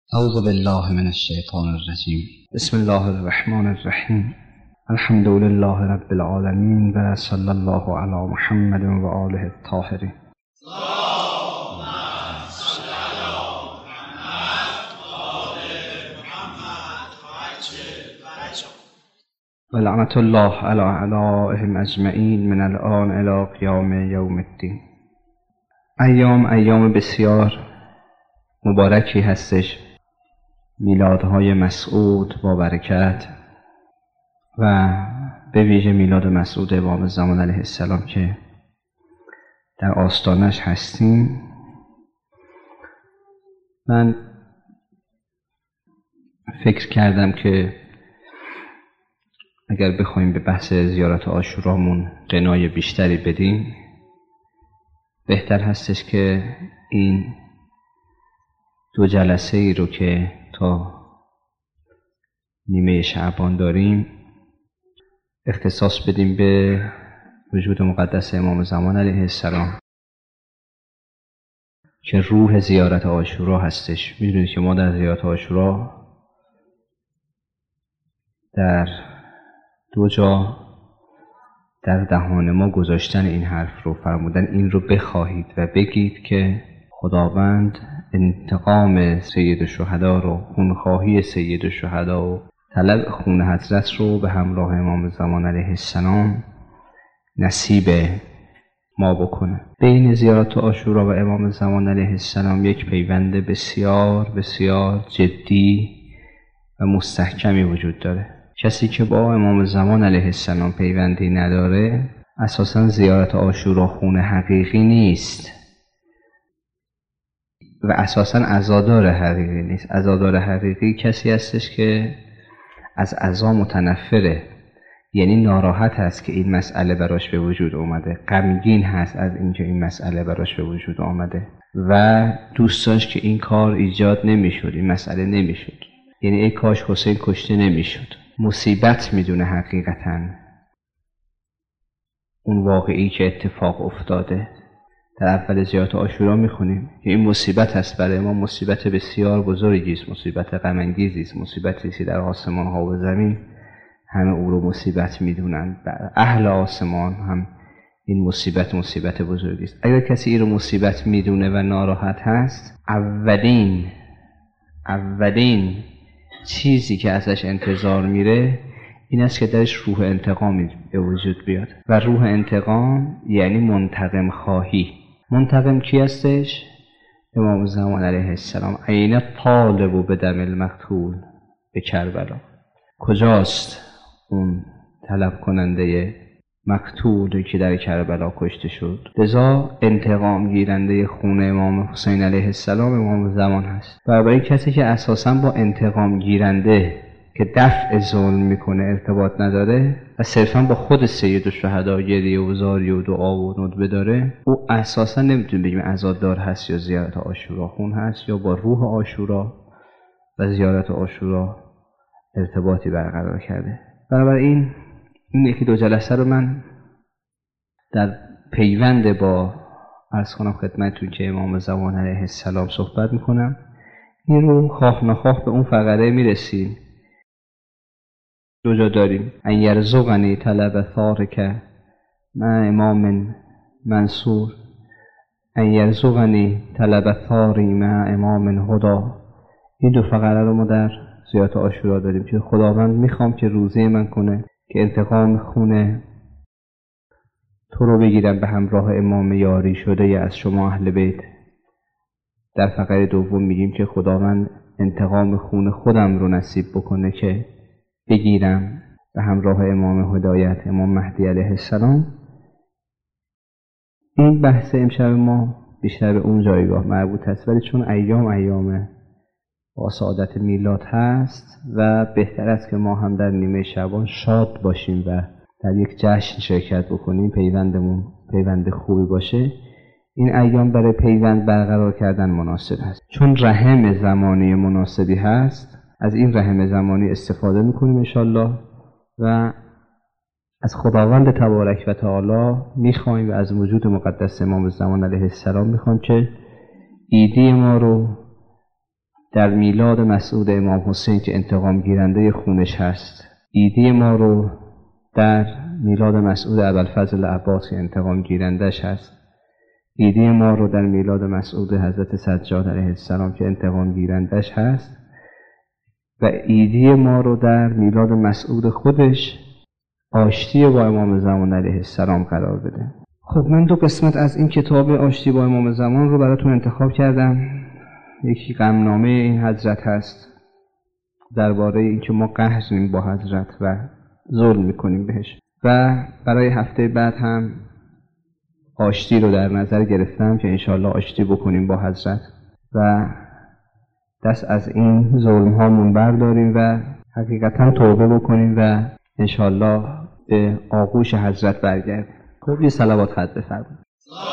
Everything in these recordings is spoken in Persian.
اعوذ بالله من الشیطان الرجیم. بسم الله الرحمن الرحیم. الحمد لله رب العالمین و صلی الله علی محمد و آله الطاهرین. و لعنت الله علی اعدائهم اجمعین من الآن الی قیام یوم الدین. ایام بسیار مبارکی هستش، میلادهای مسعود با برکت و به ویژه میلاد مسعود امام زمان علیه السلام که در آستانش هستیم. من فکر کردم که اگر بخوایم به بحث زیارت عاشورامون غنای بیشتری بدیم، بهتر هستش که این دو جلسه ای رو که تا نیمه شعبان داریم اختصاص بدیم به وجود مقدس امام زمان علیه السلام که روح زیارت عاشورا هستش. میدونید که ما در زیارت عاشورا در دو جا در دهان ما گذاشتن این حرف رو فرمودن، این رو بخواهید و بگید که خداوند انتقام سید الشهدا رو، خونخواهی سید الشهدا و طلب خون حضرت رو به همراه امام زمان علیه السلام نصیب ما بکنه. بین زیارت عاشورا و امام زمان علیه السلام یک پیوند بسیار بسیار جدی و مستحکمی وجود داره. کسی که با امام زمان علیه السلام پیوندی نداره اساساً زیارت عاشورا خون حقیقی نیست و اساساً عزادار حقیقی نیست. عزادار حقیقی کسی هستش که از عزا متنفره، یعنی ناراحت هست که این مسئله براش به وجود اومده، غمگین هست از اینکه این مسئله براش به وجود آمده و دوست داشت که این کار ایجاد نمیشد، این مسئله نمیشد. یعنی ای کاش حسین کشته نمیشد. مصیبت میدونه حقیقتاً اون واقعی که اتفاق افتاده. در اول زیارت عاشورا میخونیم که این مصیبت هست برای ما، مصیبت بسیار بزرگی است، مصیبت غم انگیزی است، مصیبتی که در آسمان ها و زمین همه او رو مصیبت میدونن. اهل آسمان هم این مصیبت بزرگی است. اگر کسی این رو مصیبت میدونه و ناراحت هست، اولین چیزی که ازش انتظار میره این است که درش روح انتقامی به وجود بیاد و روح انتقام یعنی منتقم خواهی. منتقم کی هستش؟ امام زمان علیه السلام. عین طالب به دم المقتول به کربلا. کجاست اون طلب کننده مقتول که در کربلا کشته شد؟ لذا انتقام گیرنده خون امام حسین علیه السلام امام زمان هست. و برای کسی که اساساً با انتقام گیرنده که دفع ظلم میکنه ارتباط نداره و صرفاً با خود سید الشهدا گریه و زاری و دعا و ندبه داره، او اساساً نمیتونه بگیم عزادار هست یا زیارت عاشورا خون هست یا با روح عاشورا و زیارت عاشورا ارتباطی برقرار کرده. بنابراین این یکی دو جلسه رو من در پیوند با عرض کنم خدمتتون که امام زمان علیه السلام صحبت میکنم. این رو خواه نخواه به اون فقره میرسیم. دو جا داریم: ان یرزقنی طلب ثارک مع امام منصور، ان یرزقنی طلب ثاری مع امام هدا. این دو فقره رو ما در زیارت عاشورا داریم که خداوند میخوام که روزه من کنه که انتقام خون تو رو بگیرم به همراه امام یاری شده از شما اهل بیت. در فقره دوم میگیم که خداوند انتقام خون خودم رو نصیب بکنه که بگیرم به همراه امام هدایت امام مهدی علیه السلام. این بحث امشب ما بیشتر به اون جایگاه مربوط است، ولی چون ایام با سعادت میلاد هست و بهتر است که ما هم در نیمه شعبان شاد باشیم و در یک جشن شرکت بکنیم، پیوندمون پیوند خوبی باشه. این ایام برای پیوند برقرار کردن مناسب هست. چون رحم زمانی مناسبی هست، از این رحم زمانی استفاده میکنیم انشالله و از خداوند تبارک و تعالی میخوایم و از وجود مقدس امام زمان علیه السلام میخوایم که ایده ما رو در میلاد مسعود امام حسین که انتقام گیرنده خونش هست، ایدی ما رو در میلاد مسعود ابوالفضل عباسی انتقام گیرندش هست، ایدی ما رو در میلاد مسعود حضرت سجاد علیه السلام که انتقام گیرندش هست و ایدی ما رو در میلاد مسعود خودش آشتی با امام زمان علیه السلام قرار بده. خب من 2 قسمت از این کتاب آشتی با امام زمان رو براتون انتخاب کردم. یکی غمنامه این حضرت هست درباره اینکه ما قهریم با حضرت و ظلم میکنیم بهش، و برای هفته بعد هم آشتی رو در نظر گرفتم که انشاءالله آشتی بکنیم با حضرت و دست از این ظلم هامون برداریم و حقیقتا توبه بکنیم و انشاءالله به آغوش حضرت برگردیم. خب یه صلوات خط بفرمایید.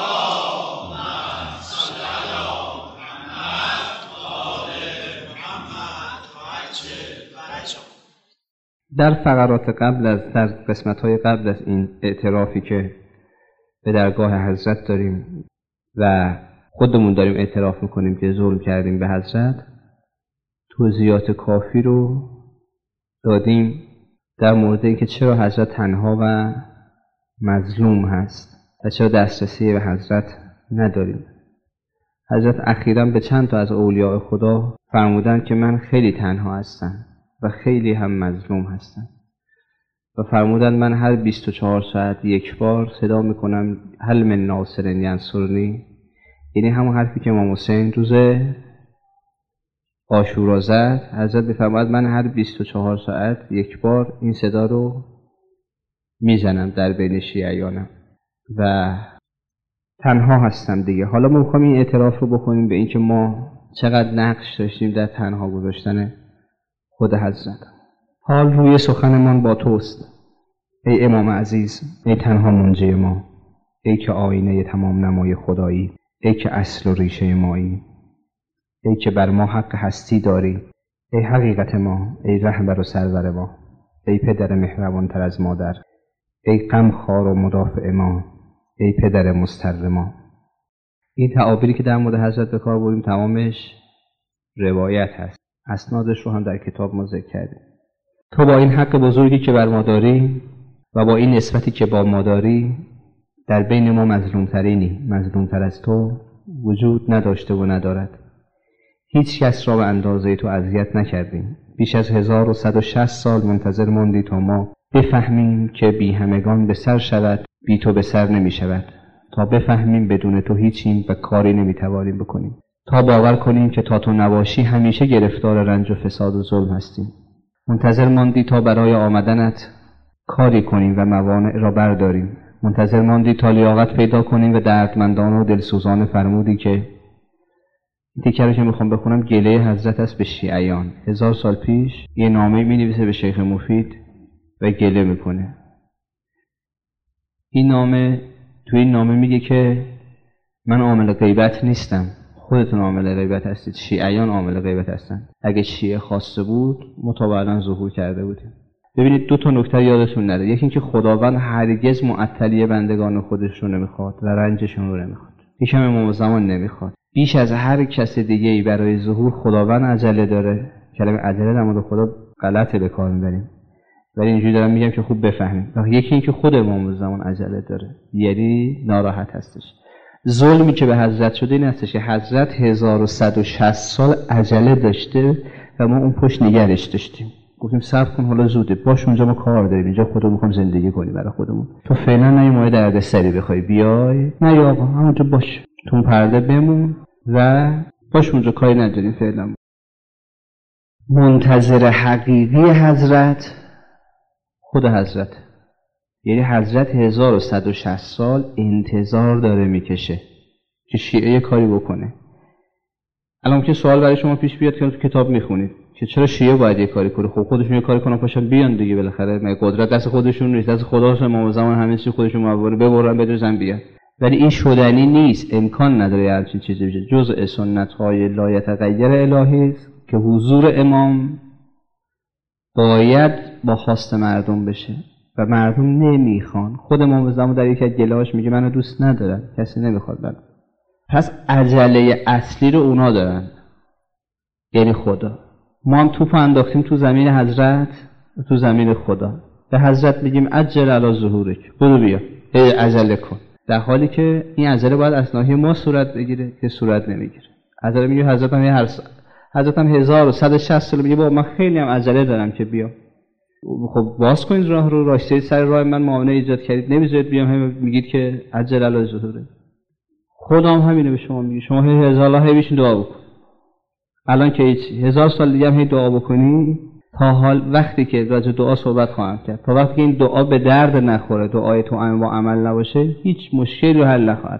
در فقرات در قسمت‌های قبل از این اعترافی که به درگاه حضرت داریم و خودمون داریم اعتراف میکنیم که ظلم کردیم به حضرت، توضیحات کافی رو دادیم در مورد اینکه چرا حضرت تنها و مظلوم هست و چرا دسترسی به حضرت نداریم. حضرت اخیراً به چند تا از اولیاء خدا فرمودن که من خیلی تنها هستم و خیلی هم مظلوم هستم و فرمودن من هر 24 ساعت یک بار صدا میکنم هل من ناصر ینصرنی، یعنی همون حرفی که امام حسین روز عاشورا زد. حضرت میفرماید من هر 24 ساعت یک بار این صدا رو میزنم در بین شیعیانم و تنها هستم دیگه. حالا ما میخوام این اعتراف رو بکنیم به اینکه ما چقدر نقش داشتیم در تنها گذاشتن خود حضرت. حال روی سخنمان با توست ای امام عزیز، ای تنها منجی ما، ای که آینه تمام نمای خدایی، ای که اصل و ریشه مایی، ای که بر ما حق هستی داری، ای حقیقت ما، ای رهبر و سرور ما، ای پدر مهربان تر از مادر، ای غمخوار و مدافع ما، ای پدر مضطر ما. این تعابیری که در مورد حضرت به کار بردیم تمامش روایت هست، اسنادش رو هم در کتاب ما ذکر کردیم. تو با این حق بزرگی که بر ما داری و با این نسبتی که با ما داری در بین ما مظلومترینی، مظلومتر از تو وجود نداشته و ندارد. هیچ کس را به اندازه تو اذیت نکردیم. بیش از 1160 سال منتظر ماندی تا ما بفهمیم که بی همگان به سر شود، بی تو به سر نمی شود، تا بفهمیم بدون تو هیچیم و کاری نمی توانیم بکنیم، تا باور کنیم که تا تو نباشی همیشه گرفتار رنج و فساد و ظلم هستیم. منتظر ماندی تا برای آمدنت کاری کنیم و موانع را برداریم. منتظر ماندی تا لیاقت پیدا کنیم و دردمندان و دلسوزان فرمودی که تیکه رو که میخوام بخونم گله حضرت است به شیعیان. 1000 سال پیش یه نامه می‌نویسه به شیخ مفید و گله میکنه. توی این نامه میگه که من عامل غیبت نیستم، خودتون عامل غیبت هستید، شیعیان عامل غیبت هستن. اگه شیعه خواسته بود مطابقاً ظهور کرده بودیم. ببینید 2 تا نکته یادتون نره. یکی اینکه خداوند هرگز معطلی بندگان خودش رو نمیخواد و رنجشون رو نمیخواد. یکم امام زمان نمیخواد. بیش از هر کس دیگه ای برای ظهور خداوند عجله داره. کلمه عجله در مورد خدا غلطه به کار میبریم، ولی اینجوری دارم میگم که خوب بفهمیم. یکی اینکه خود امام زمان عجله داره، یعنی ناراحت هستش. ظلمی که به حضرت شده این هستش که حضرت 1160 سال عجله داشته و ما اون پشت نگرش داشتیم. گفتیم صبر کن، حالا زوده، باش اونجا ما کار داریم، اینجا خودمون میخوام زندگی کنیم برای خودمون. تو فعلا نه مایه دردسری بخوای بیای، نه یا آقا همونجا باش، تو اون پرده بمون و باش اونجا کاری نداریم فعلا. منتظر حقیقی حضرت خود حضرت، یعنی حضرت 1160 سال انتظار داره میکشه که شیعه کاری بکنه. الان که سوال برای شما پیش بیاد که تو کتاب میخونید که چرا شیعه باید یه کاری کنه؟ خب خودشون یه کاری کنن پاشن بیان دیگه، بالاخره مگه قدرت دست خودشون نیست؟ دست خداست. امام زمان همه چیز خودشون مباره ببرن بدوزن بیان. ولی این شدنی نیست، امکان نداره همچین چیزی بشه. جزء سنت‌های لا یتغیر الهی است که حضور امام باید با خواست مردم بشه و مردم نمیخوان. خود امام زمان در یکی از گله‌هاش میگه منو دوست ندارن، کسی نمیخواد منو. پس عجله اصلی رو اونا دارن. یعنی خدا. ما هم توپ انداختیم تو زمین حضرت، تو زمین خدا. به حضرت میگیم عجل علی ظهورک، برو بیا، عجله کن. در حالی که این عجله باید از ناحیه ما صورت بگیره که صورت نمیگیره. عجله میگه حضرت هم حضرت هم 1160 سال میگه بابا من خیلی هم عجله دارم که بیام. خب باز کنید راه رو، راسته سر راه من معامله ایجاد کردید، نمیذارید بیام، هم میگید که عجل علی ظهورک. خدا هم همینه به شما میگه، شما هزار الله بشین دعا بکن. الان که هیچ 1000 سال دیگه هم هی دعا بکنی، تا حال وقتی که راجع دعا صحبت خواهم کرد، تا وقتی که این دعا به درد نخوره، دعای تو با عمل نباشه، هیچ مشکلی رو حل نخواهد.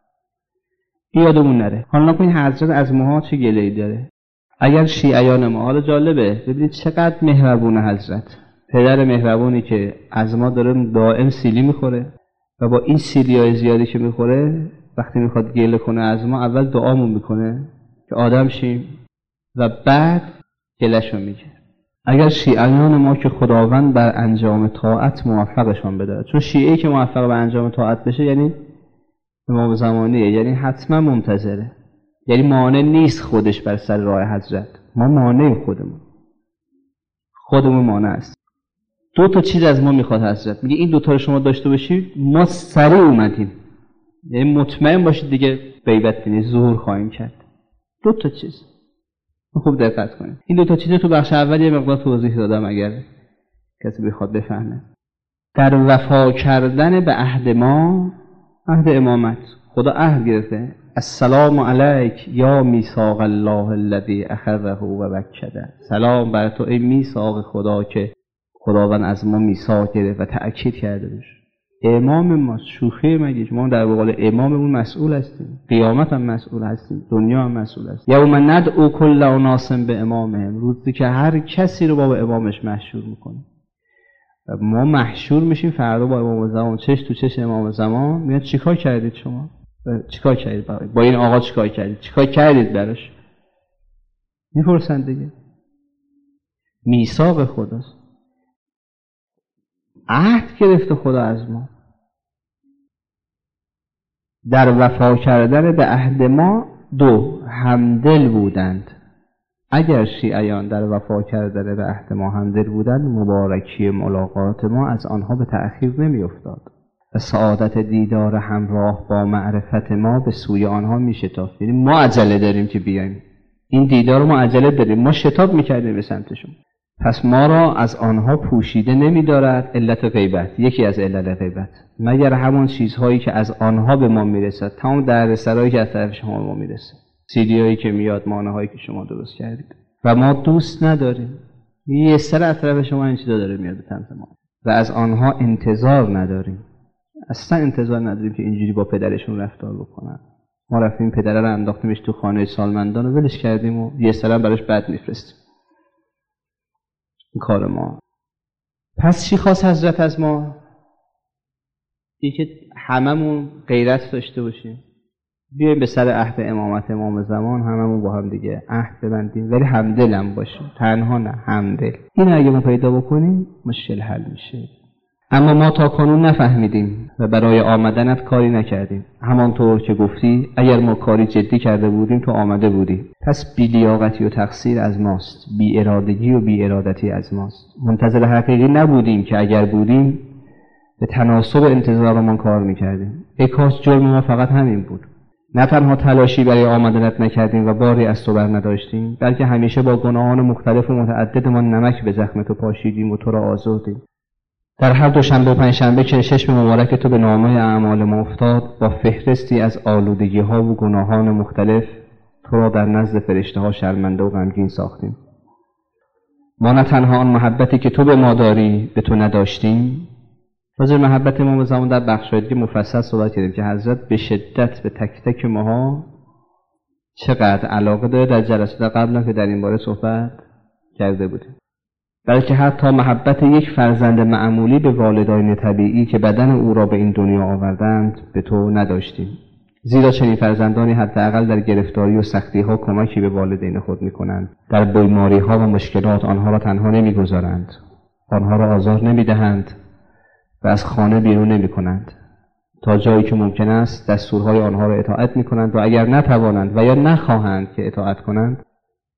یادمون نره. حالا نکنین حضرت از ماها چه گله‌ای داره. اگر شیعیان ما، حالا جالبه ببینید چقدر مهربونه حضرت، پدر مهربونی که از ما داره دائم سیلی میخوره و با این سیلیای زیادی که میخوره وقتی میخواد گله کنه از ما، اول دعامون میکنه که آدم شیم و بعد گله‌شو میگه. اگر شیعیان ما که خداوند بر انجام طاعت موفقشان بده، چون شیعه‌ای که موفق به انجام طاعت بشه یعنی امام زمانیه، یعنی حتما منتظره، یعنی مانع نیست خودش بر سر راه حضرت. ما مانع خودمون مانع است. 2 تا چیز از ما میخواد حضرت، میگه این 2 تا رو شما داشته باشید ما سریع اومدیم، یعنی مطمئن باشید دیگه غیبت کنید، ظهور خواهیم کرد. 2 تا چیز خوب دقت کنید. این 2 تا چیز تو بخش اول یه مقدار توضیح دادم اگر کسی بخواد بفهمه. در وفا کردن به عهد ما، عهد امامت، خدا عهد گرفته السلام علیک یا میثاق الله الذی اخذه و وکده. سلام بر تو ای میثاق خدا که خداوند از ما میثاق گرفت و تأکید کرده بشه. امام ما شوخی مگه؟ ما در قبال اماممون مسئول هستیم، قیامت هم مسئول هستیم، دنیا هم مسئول هستیم. یوم ندعو کل اناس به امامهم، روزی که هر کسی رو با امامش محشور میکنه. ما محشور میشیم فردا با امام زمان، چش تو چش امام زمان. میگن چیکار کردید شما؟ چیکار کردید با این آقا؟ چیکار کردید؟ چیکار کردید براش؟ میپرسن دیگه. میثاق خداست، عهد گرفته خدا از ما. در وفا کردن به عهد ما 2 همدل بودند. اگر شیعیان در وفا کردن به عهد ما همدل بودند، مبارکی ملاقات ما از آنها به تأخیر نمی افتاد و سعادت دیدار همراه با معرفت ما به سوی آنها می شتافت. یعنی ما عجله داریم که بیایم، این دیدار ما عجله داریم، ما شتاب می کردیم به سمتشون. پس ما را از آنها پوشیده نمی دارد علت غیبت، یکی از علت غیبت، مگر همون چیزهایی که از آنها به ما می رسد، تمام دردسرایی که از طرف شما به ما می رسد، سیدیایی که میاد، مانعهایی که شما درست کردید و ما دوست نداریم. یه سر از طرف شما این چیزا داره میاد به سمت ما و از آنها انتظار نداریم، اصلا انتظار نداریم که اینجوری با پدرشون رفتار بکنن. ما رفتیم پدره رو انداختیمش تو خانه سالمندان و ولش کردیم و یه سر براش بد میفرستیم. این کار ما. پس چی خواست حضرت از ما؟ این که هممون غیرت داشته باشیم، بیایم به سر عهد امامت امام زمان، هممون با هم دیگه عهد ببندیم، ولی همدل هم باشیم، تنها نه، همدل. این اگه ما پیدا بکنیم مشکل حل میشه. اما ما تا کنون نفهمیدیم و برای آمدنت کاری نکردیم. همانطور که گفتی اگر ما کاری جدی کرده بودیم تو آمده بودی. پس بی‌لیاقتی و تقصیر از ماست، بی ارادگی و بی ارادتی از ماست. منتظر حقیقی نبودیم که اگر بودیم به تناسب انتظارمان کار میکردیم. ای کاش جرم ما فقط همین بود. نه تنها تلاشی برای آمدنت نکردیم و باری از تو بر نداشتیم، بلکه همیشه با گناهان مختلف و متعددمان نمک به زخم تو پاشیدیم و تو را آزردیم. در هر دوشنبه و پنجشنبه که چشم مبارک تو به نامه اعمال ما افتاد، با فهرستی از آلودگی ها و گناهان مختلف تو را در نزد فرشته ها شرمنده و غمگین ساختیم. ما نه تنها آن محبتی که تو به ما داری به تو نداشتیم. راجع به محبت امام زمان در بخش‌های دیگه مفصل صحبت کردیم که حضرت به شدت به تک تک ماها چقدر علاقه داره. در جلسات قبل که در این باره صحبت کرده بودیم. بلکه حتی محبت یک فرزند معمولی به والدین طبیعی که بدن او را به این دنیا آوردند به تو نداشتیم. زیرا چنین فرزندانی حداقل در گرفتاری و سختی ها کمکی به والدین خود می‌کنند. در بیماری ها و مشکلات آنها را تنها نمی‌گذارند، آنها را آزار نمی‌دهند و از خانه بیرون نمی‌کنند. تا جایی که ممکن است دستورهای آنها را اطاعت می‌کنند و اگر نتوانند و یا نخواهند که اطاعت کنند،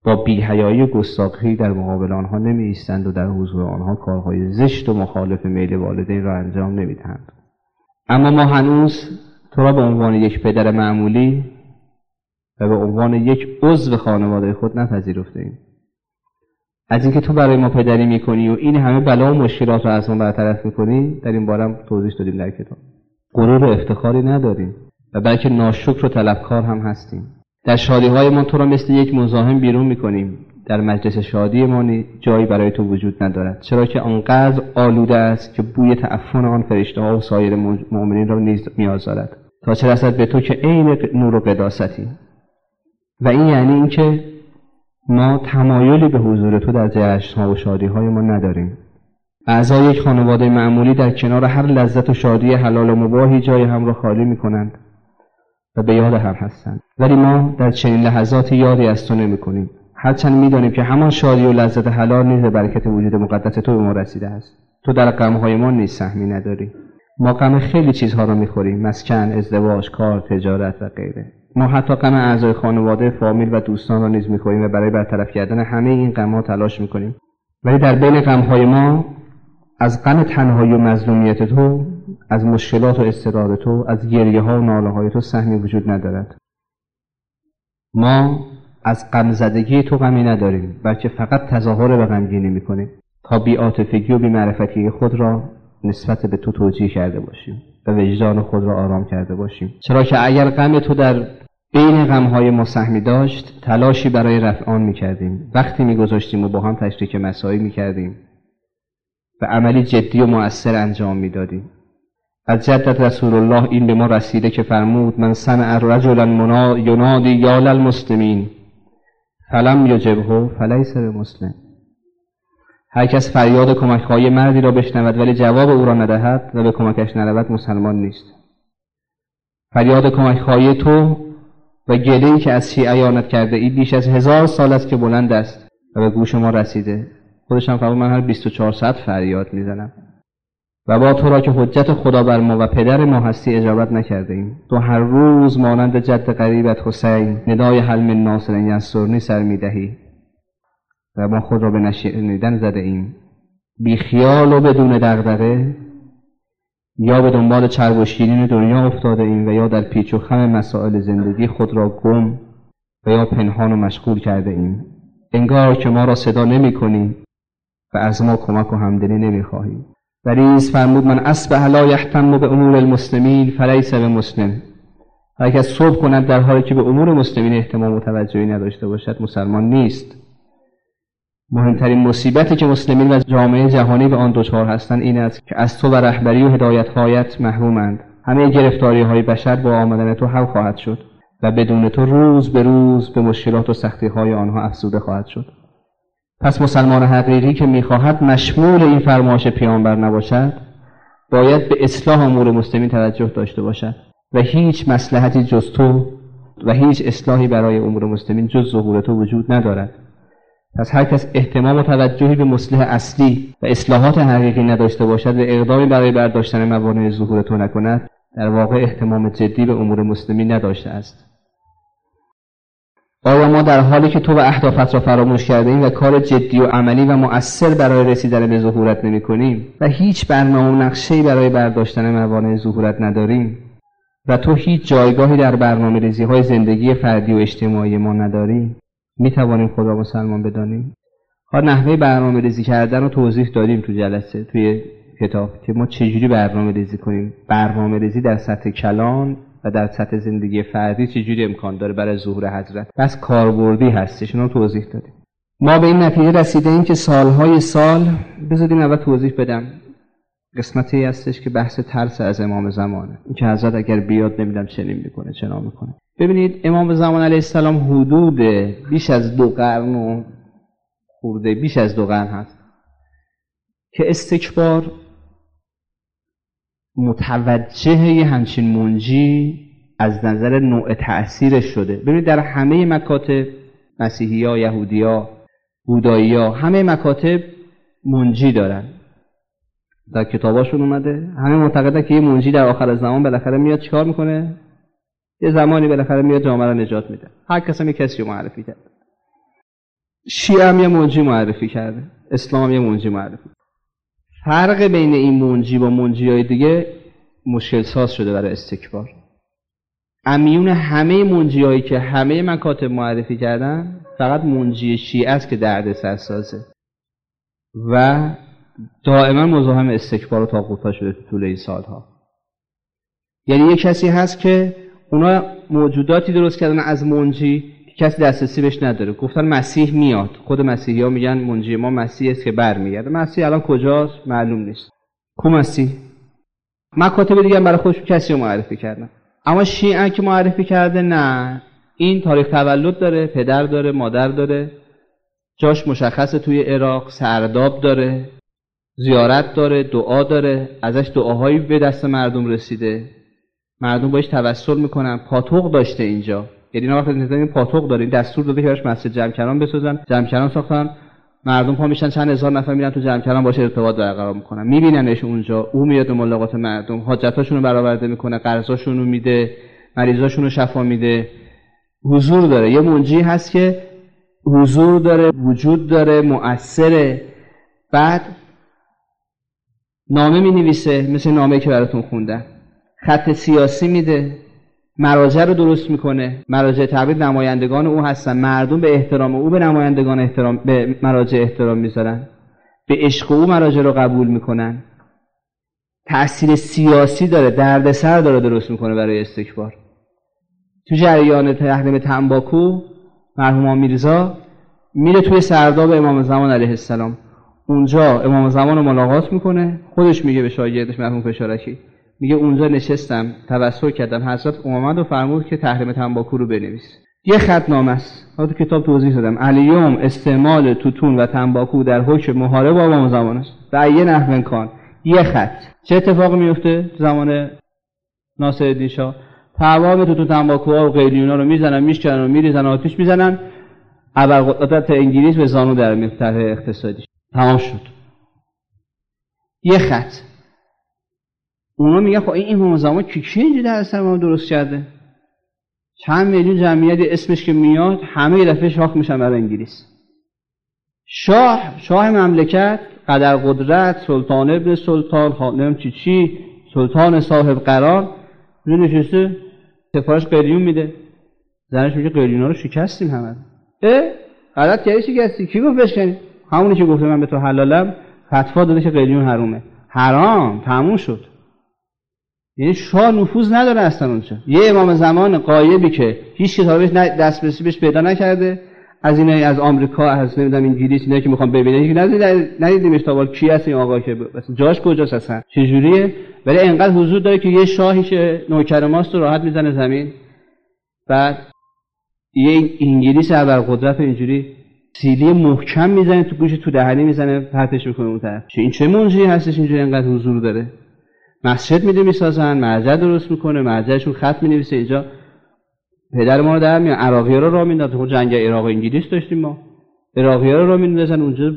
با بی‌حیایی و گستاخی در مقابل آنها نمی ایستند و در حضور آنها کارهای زشت و مخالف میل والدین را انجام نمی دهند. اما ما هنوز تو را به عنوان یک پدر معمولی و به عنوان یک عضو خانواده خود نپذیرفته‌ایم. از اینکه تو برای ما پدری میکنی و این همه بلا و مشکلات را از ما برطرف میکنی در این باره هم توضیح دادیم در کتاب. غرور و افتخاری نداریم و بلکه ناشکر و طلبکار هم هستیم. در شادی‌های ما تو را مثل یک مزاحم بیرون میکنیم. در مجلس شادی ما جایی برای تو وجود ندارد، چرا که آنقدر آلوده است که بوی تعفن آن فرشته‌ها و سایر مؤمنین را نیز می‌آزارد، تا چه رسد به تو که عین نور و قداستی. و این یعنی اینکه ما تمایلی به حضور تو در جشن‌ها و شادی‌های ما نداریم. اعضای یک خانواده معمولی در کنار هر لذت و شادی حلال و مباحی جای هم را خالی می‌کنند و به یاد هم هستند، ولی ما در چنین لحظاتی یادی از تو نمی‌کنیم، هرچند می‌دانیم که همان شادی و لذت حلال نیز برکت وجود مقدس تو به ما رسیده است. تو در غم‌های ما نیز سهمی نداری. ما غم خیلی چیزها را می‌خوریم: مسکن، ازدواج، کار، تجارت و غیره. ما حتی غم اعضای خانواده، فامیل و دوستان را نیز می‌خوریم و برای برطرف کردن همه این غم‌ها تلاش می‌کنیم. ولی در بین غم‌های ما از غم تنهایی و مظلومیت تو، از مشکلات و اضطرار تو، از گریه‌ها و ناله‌های تو سهمی وجود ندارد. ما از غمزدگی تو غمی نداریم، بلکه فقط تظاهر به غمگینی می‌کنیم تا بی‌عاطفگی و بی‌معرفتی خود را نسبت به تو توجیه کرده باشیم و وجدان خود را آرام کرده باشیم. چرا که اگر غم تو در بین غم‌های ما سهمی داشت، تلاشی برای رفع آن می‌کردیم، وقتی می‌گذاشتیم و با هم تشریک مسائل می‌کردیم و عملی جدی و مؤثر انجام می‌دادیم. از جدت رسول الله این به ما رسیده که فرمود: من سمع رجلا ینادی یا للمسلمین فلم یجبه فلیس بمسلم. هر کس فریاد کمک خواهی مردی را بشنود ولی جواب او را ندهد و به کمکش نرود، مسلمان نیست. فریاد کمک خواهی تو و گله‌ای که از شیعه عیانت کرده ای بیش از 1000 سال است که بلند است و به گوش ما رسیده. خودش هم فرمود: من هر 24 ساعت فریاد میزنم و با تو را که حجت خدا بر ما و پدر ما هستی اجابت نکرده ایم. تو هر روز مانند جد قریبت حسین ندای حل من ناصر ینصرنی سر میدهی و ما خود را به نشنیدن زده ایم. بی خیال و بدون دغدغه یا به دنبال چرب و شیرین دنیا افتاده ایم و یا در پیچ و خم مسائل زندگی خود را گم و یا پنهان و مشغول کرده ایم. انگار که ما را صدا نمی کنی و از ما کمک و همدلی نمی خواهی. ولیز فرمود: من اصبح لا یهتم به امور المسلمین فلیس بمسلم. هر کس صبح کند در حالی که به امور مسلمین اهتمام و توجهی نداشته باشد، مسلمان نیست. مهمترین مصیبتی که مسلمین و جامعه جهانی به آن دچار هستند این است که از تو و رهبری و هدایت‌هایت محرومند. همه گرفتاری‌های بشر با آمدن تو حل خواهد شد و بدون تو روز به روز به مشکلات و سختی‌های آنها افزوده خواهد شد. پس مسلمان حقیقی که می‌خواهد مشمول این فرمایش پیامبر نباشد، باید به اصلاح امور مسلمین توجه داشته باشد و هیچ مصلحتی جز تو و هیچ اصلاحی برای امور مسلمین جز ظهور تو وجود ندارد. پس هر کس اهتمام و توجهی به مصلح اصلی و اصلاحات حقیقی نداشته باشد و اقدامی برای برداشتن موانع ظهور تو نکند، در واقع اهتمام جدی به امور مسلمین نداشته است. آیا ما در حالی که تو و اهدافت را فراموش کرده ایم و کار جدی و عملی و مؤثر برای رسیدن به ظهورت نمی کنیم و هیچ برنامه و نقشه‌ای برای برداشتن موانع ظهورت نداریم و تو هیچ جایگاهی در برنامه ریزی‌های زندگی فردی و اجتماعی ما نداری، می توانیم خود را مسلمان بدانیم؟ نحوه برنامه ریزی کردن رو توضیح دادیم تو جلسه توی کتاب که ما چجوری برنامه ریزی کنیم. برنامه ریزی در سطح کلان و در سطح زندگی فردی چجوری امکان داره برای ظهور حضرت، بس کاربردی هستش، اون رو توضیح دادیم. ما به این نتیجه رسیده ایم که سالهای سال، بذارید اول توضیح بدم، قسمتی هستش که بحث ترس از امام زمانه، این که حضرت اگر بیاد نمیدونم چنین میکنه چنا میکنه. ببینید امام زمان علیه السلام حدود بیش از 2 قرن و خورده بیش از 2 قرن هست که استکبار متوجه یه همچین منجی از نظر نوع تأثیرش شده. ببینید در همه مکاتب، مسیحی‌ها، یهودی‌ها، بودایی‌ها، همه مکاتب منجی دارن، در کتاباشون اومده. همه معتقدن که یه منجی در آخر زمان بالاخره میاد چیکار میکنه؟ یه زمانی بالاخره میاد جامعه رو نجات میده. هر کس هم یه کسی رو معرفی کرد. شیعه هم یه منجی معرفی کرده، اسلام هم یه منجی معرفی. فرق بین این منجی با منجی‌های دیگه مشکل ساز شده برای استکبار. امیون همه منجی‌هایی که همه مکاتب معرفی کردن فقط منجی شیعه است که دردسر سازه و دائما مزاحم استکبار و طاغوت‌ها شده تو طول این سالها. یعنی یک کسی هست که اونا موجوداتی درست کردن از منجی که کسی دسترسی بهش نداره. گفتن مسیح میاد، خود مسیحی‌ها میگن منجی ما مسیح است که برمیگرده. مسیح الان کجاست معلوم نیست. کو مسیح؟ مکاتب دیگه هم برای خودشون کسی رو معرفی کردن. اما شیعه که معرفی کرده نه، این تاریخ تولد داره، پدر داره، مادر داره، جاش مشخصه توی عراق، سرداب داره، زیارت داره، دعا داره، ازش دعاهایی به دست مردم رسیده، مردم باش توسل میکنن. پاتوق داشته اینجا، یعنی اینا وقتی این پاتوق داره، این دستور داده که براش مسجد جمکران بسازن، جمکران ساختن، مردم پا میشن چند هزار نفر میرن تو جمکران باشه ارتباط برقرار میکنن، میبیننش اونجا، او میاد به ملاقات مردم، حاجتاشون رو برآورده میکنه، قرضاشون رو میده، مریضاشون رو شفا میده، حضور داره. یه منجی هست که حضور داره، وجود داره، مؤثره. بعد نامه مینویسه، مثل نامه‌ای که براتون خوندم، خط سیاسی میده، مراجع رو درست میکنه، مراجع تبعید نمایندگان او هستن، مردم به احترام او به نمایندگان احترام، به مراجع احترام میذارن، به عشق او مراجع رو قبول میکنن، تأثیر سیاسی داره، دردسر داره درست میکنه برای استکبار. تو جریان تحریم تنباکو مرحوم میرزا میره توی سرداب امام زمان علیه السلام، اونجا امام زمان رو ملاقات میکنه، خودش میگه به شاگردش مرحوم فشارکی، میگه اونجا نشستم توسل کردم حضرت اومد و فرمود که تحریم تنباکو رو بنویس. یه خط نامه است، تو کتاب توضیح دادم، الیوم استعمال توتون و تنباکو در حکم محارب با امام زمان است و یه نحو کان. یه خط. چه اتفاقی میفته زمان ناصرالدین شاه؟ تمام توتون تنباکوها و قیلیونا رو میزنن، میشکنن و میریزن، آتش میزنن، ابرقدرت انگلیس به زانو در میاد طرح اقتصادی. تمام شد. یه خط. اونا میگن خب این امام زمان کی اینجا در اثر ما درست کرده؟ چند میلیون جمعیت اسمش که میاد همه یه دفعه شاخ میشن برای انگلیس. شاه مملکت، قدر قدرت، سلطان ابن سلطان، خانم چی سلطان صاحب قرار، نشسته سفارش قلیون میده، زنش میگه قلیونا رو شکستیم همه. غلط کردی شکستی؟ کی گفت بشکنی؟ همونی که گفته من به تو حلالم، فتوا داده که قلیون حرومه. حرام، تموم شد. یعنی شاه نفوذ نداره اصلا اونجا. یه امام زمان غایبی که هیچ کتابش دسترسی بهش پیدا نکرده، از اینایی از آمریکا، از نمیدونم انگلیس، اینایی که میخوام ببینن که ندیدیمش تا حالا کی هست این آقا که جاش کجاست اصلا چه جوریه، ولی انقدر حضور داره که یه شاهی که نوکر ماست رو راحت میزنه زمین، بعد یه انگلیس ابرقدرت اینجوری سیلی محکم میزنه تو گوش، تو دهنی میزنه، پرتش میکنه اون طرف. این چه منجی هستش اینجوری انقدر حضور داره؟ مسجد میده میسازن، مرجع درست میکنه، مرجعشون خط مینویسه. اینجا پدر ما رو در میان، عراقی‌ها رو راه میندازن. خود جنگ عراق و انگلیس داشتیم ما، عراقی‌ها رو راه میندازن اونجا،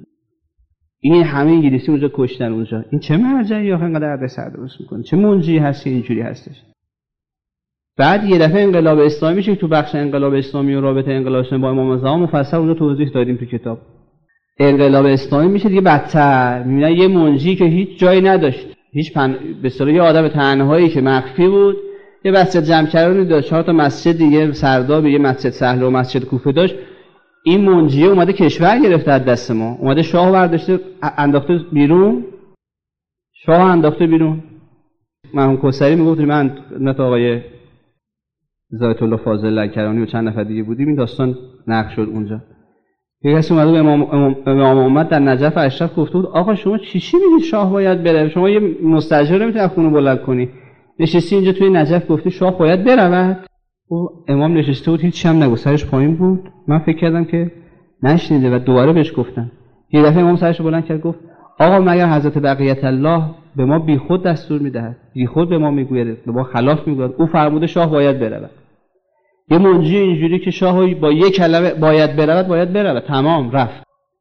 این همه انگلیسی اونجا کشتن اونجا. این چه مرجعی آخه انقدر دردسر درست میکنه؟ چه منجی هست اینجوری هستش؟ بعد یه دفعه انقلاب اسلامی میشه، تو بخش انقلاب اسلامی و رابطه انقلاب اسلامی با امام زمان مفصل اونجا توضیح دادیم تو کتاب. انقلاب اسلامی میشه دیگه بدتر، میبینن یه منجی که هیچ جایی نداشت، به اصطلاح یه آدم تنهایی که مخفی بود، یه مسجد جمکرانی داشت، 4 تا مسجد دیگه، سرداب، یه مسجد سهل و مسجد کوفه داشت. این منجیه اومده کشور گرفته از دست ما، اومده شاه برداشته انداخته بیرون، شاه انداخته بیرون. مرحوم کوثری میگفت، من خدمت آقای زایت الله فاضل لنکرانی و چند نفر دیگه بودیم، این داستان نقش شد اونجا. یه کسی اومده به امام محمد در نجف اشرف گفته بود آقا شما چی میگید شاه باید بره؟ شما یه مستاجر نمیتونی خونه بلند کنی، نشستی اینجا توی نجف گفتی شاه باید برود. و امام نشسته بود، هیچ هم نگفت، سرش پایین بود. من فکر کردم که نشنیده و دوباره بهش گفتم. یه دفعه امام سرش بلند کرد گفت آقا مگر حضرت بقیت الله به ما بیخود دستور میدهد؟ بیخود به ما میگوید، به ما خلاف میگوید. او فرموده شاه باید برود. یه منجی اینجوری که شاه با یک کلمه باید برود، تمام رفت.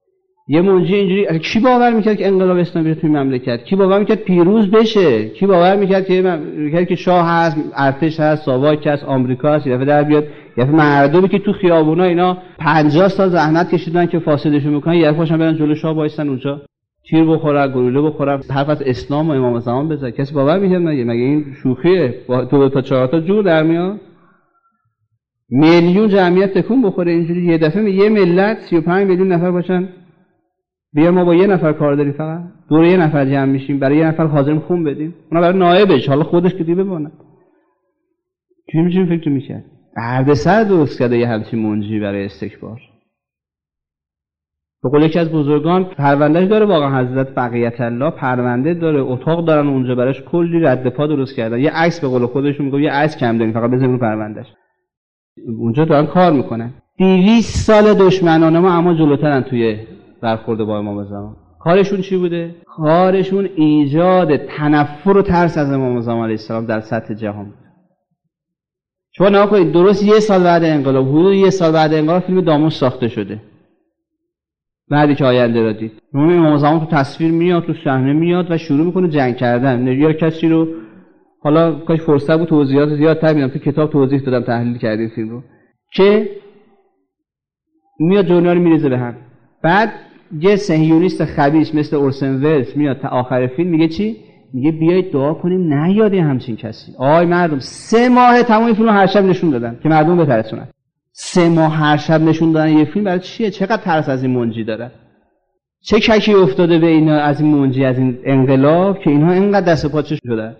یه منجی اینجوری کی باور میکرد که انقلاب اسلامی بیاد توی مملکت؟ کی باور میکرد پیروز بشه؟ کی باور میکرد که شاه هست، ارتش هست، ساواک هست، آمریکا هست، یه دفعه در بیاد یه مردمی که تو خیابونا اینا 50 سال زحمت کشیدن که فاصلهشون میکنن، یه پاشن برن جلو شاه وایسن اونجا تیر بخورن، گلوله بخورن، حرف از اسلام و امام زمان بزنن؟ کسی باور میکرد؟ مگه این شوخیه؟ با 2 تا 4 تا جور در میاد؟ میلیون جمعیت تکون بخوره اینجوری یه دفعه یه ملت 35 میلیون نفر باشن بیا ما با یه نفر کار داریم، فقط دور یه نفر جمع میشیم، برای یه نفر حاضریم خون بدیم، اونا برای نایبش، حالا خودش که دیگه بمونه. چی میشه فکر میشه؟ دردسر درست کرده یه همچین منجی برای استکبار. به قول یکی از بزرگان پروندهش داره، واقعا حضرت بقیت الله پرونده داره، اتاق دارن اونجا براش کلی رد پا درست کردن. یه عکس به قول خودشون میگه یه عکس کم داریم فقط بزنیم رو پروندهش. اونجا دارن کار میکنن. 200 سال دشمنان ما اما جلوترن توی برخورد با امام زمان. کارشون چی بوده؟ کارشون ایجاد تنفر و ترس از امام زمان علیه السلام در سطح جهان بود. شما نگاه کنید، درست یه سال بعد انقلاب، حدود یه سال بعد انقلاب فیلم داموس ساخته شده. بعدی که آینده را دید، امام زمان تو تصویر میاد، تو صحنه میاد و شروع میکنه جنگ کردن. یا کسی رو، حالا کاش فرصت بود توضیحات زیادتر میدم، تو کتاب توضیح دادم، تحلیل کردیم فیلم رو، که میاد دنیا رو میریزه به هم. بعد یه صهیونیست خبیث مثل اورسن ولز میاد تا آخر فیلم میگه چی؟ میگه بیایید دعا کنیم نیاد همچین کسی. آی مردم 3 ماه تمام فیلمو هر شب نشون دادن که مردم بترسونن. 3 ماه هر شب نشون دادن یه فیلم، برای چیه؟ چقدر ترس از این منجی داره؟ چه ککی افتاده به اینا از این منجی، از این انقلاب، که اینها اینقدر دست و پاچه شدن؟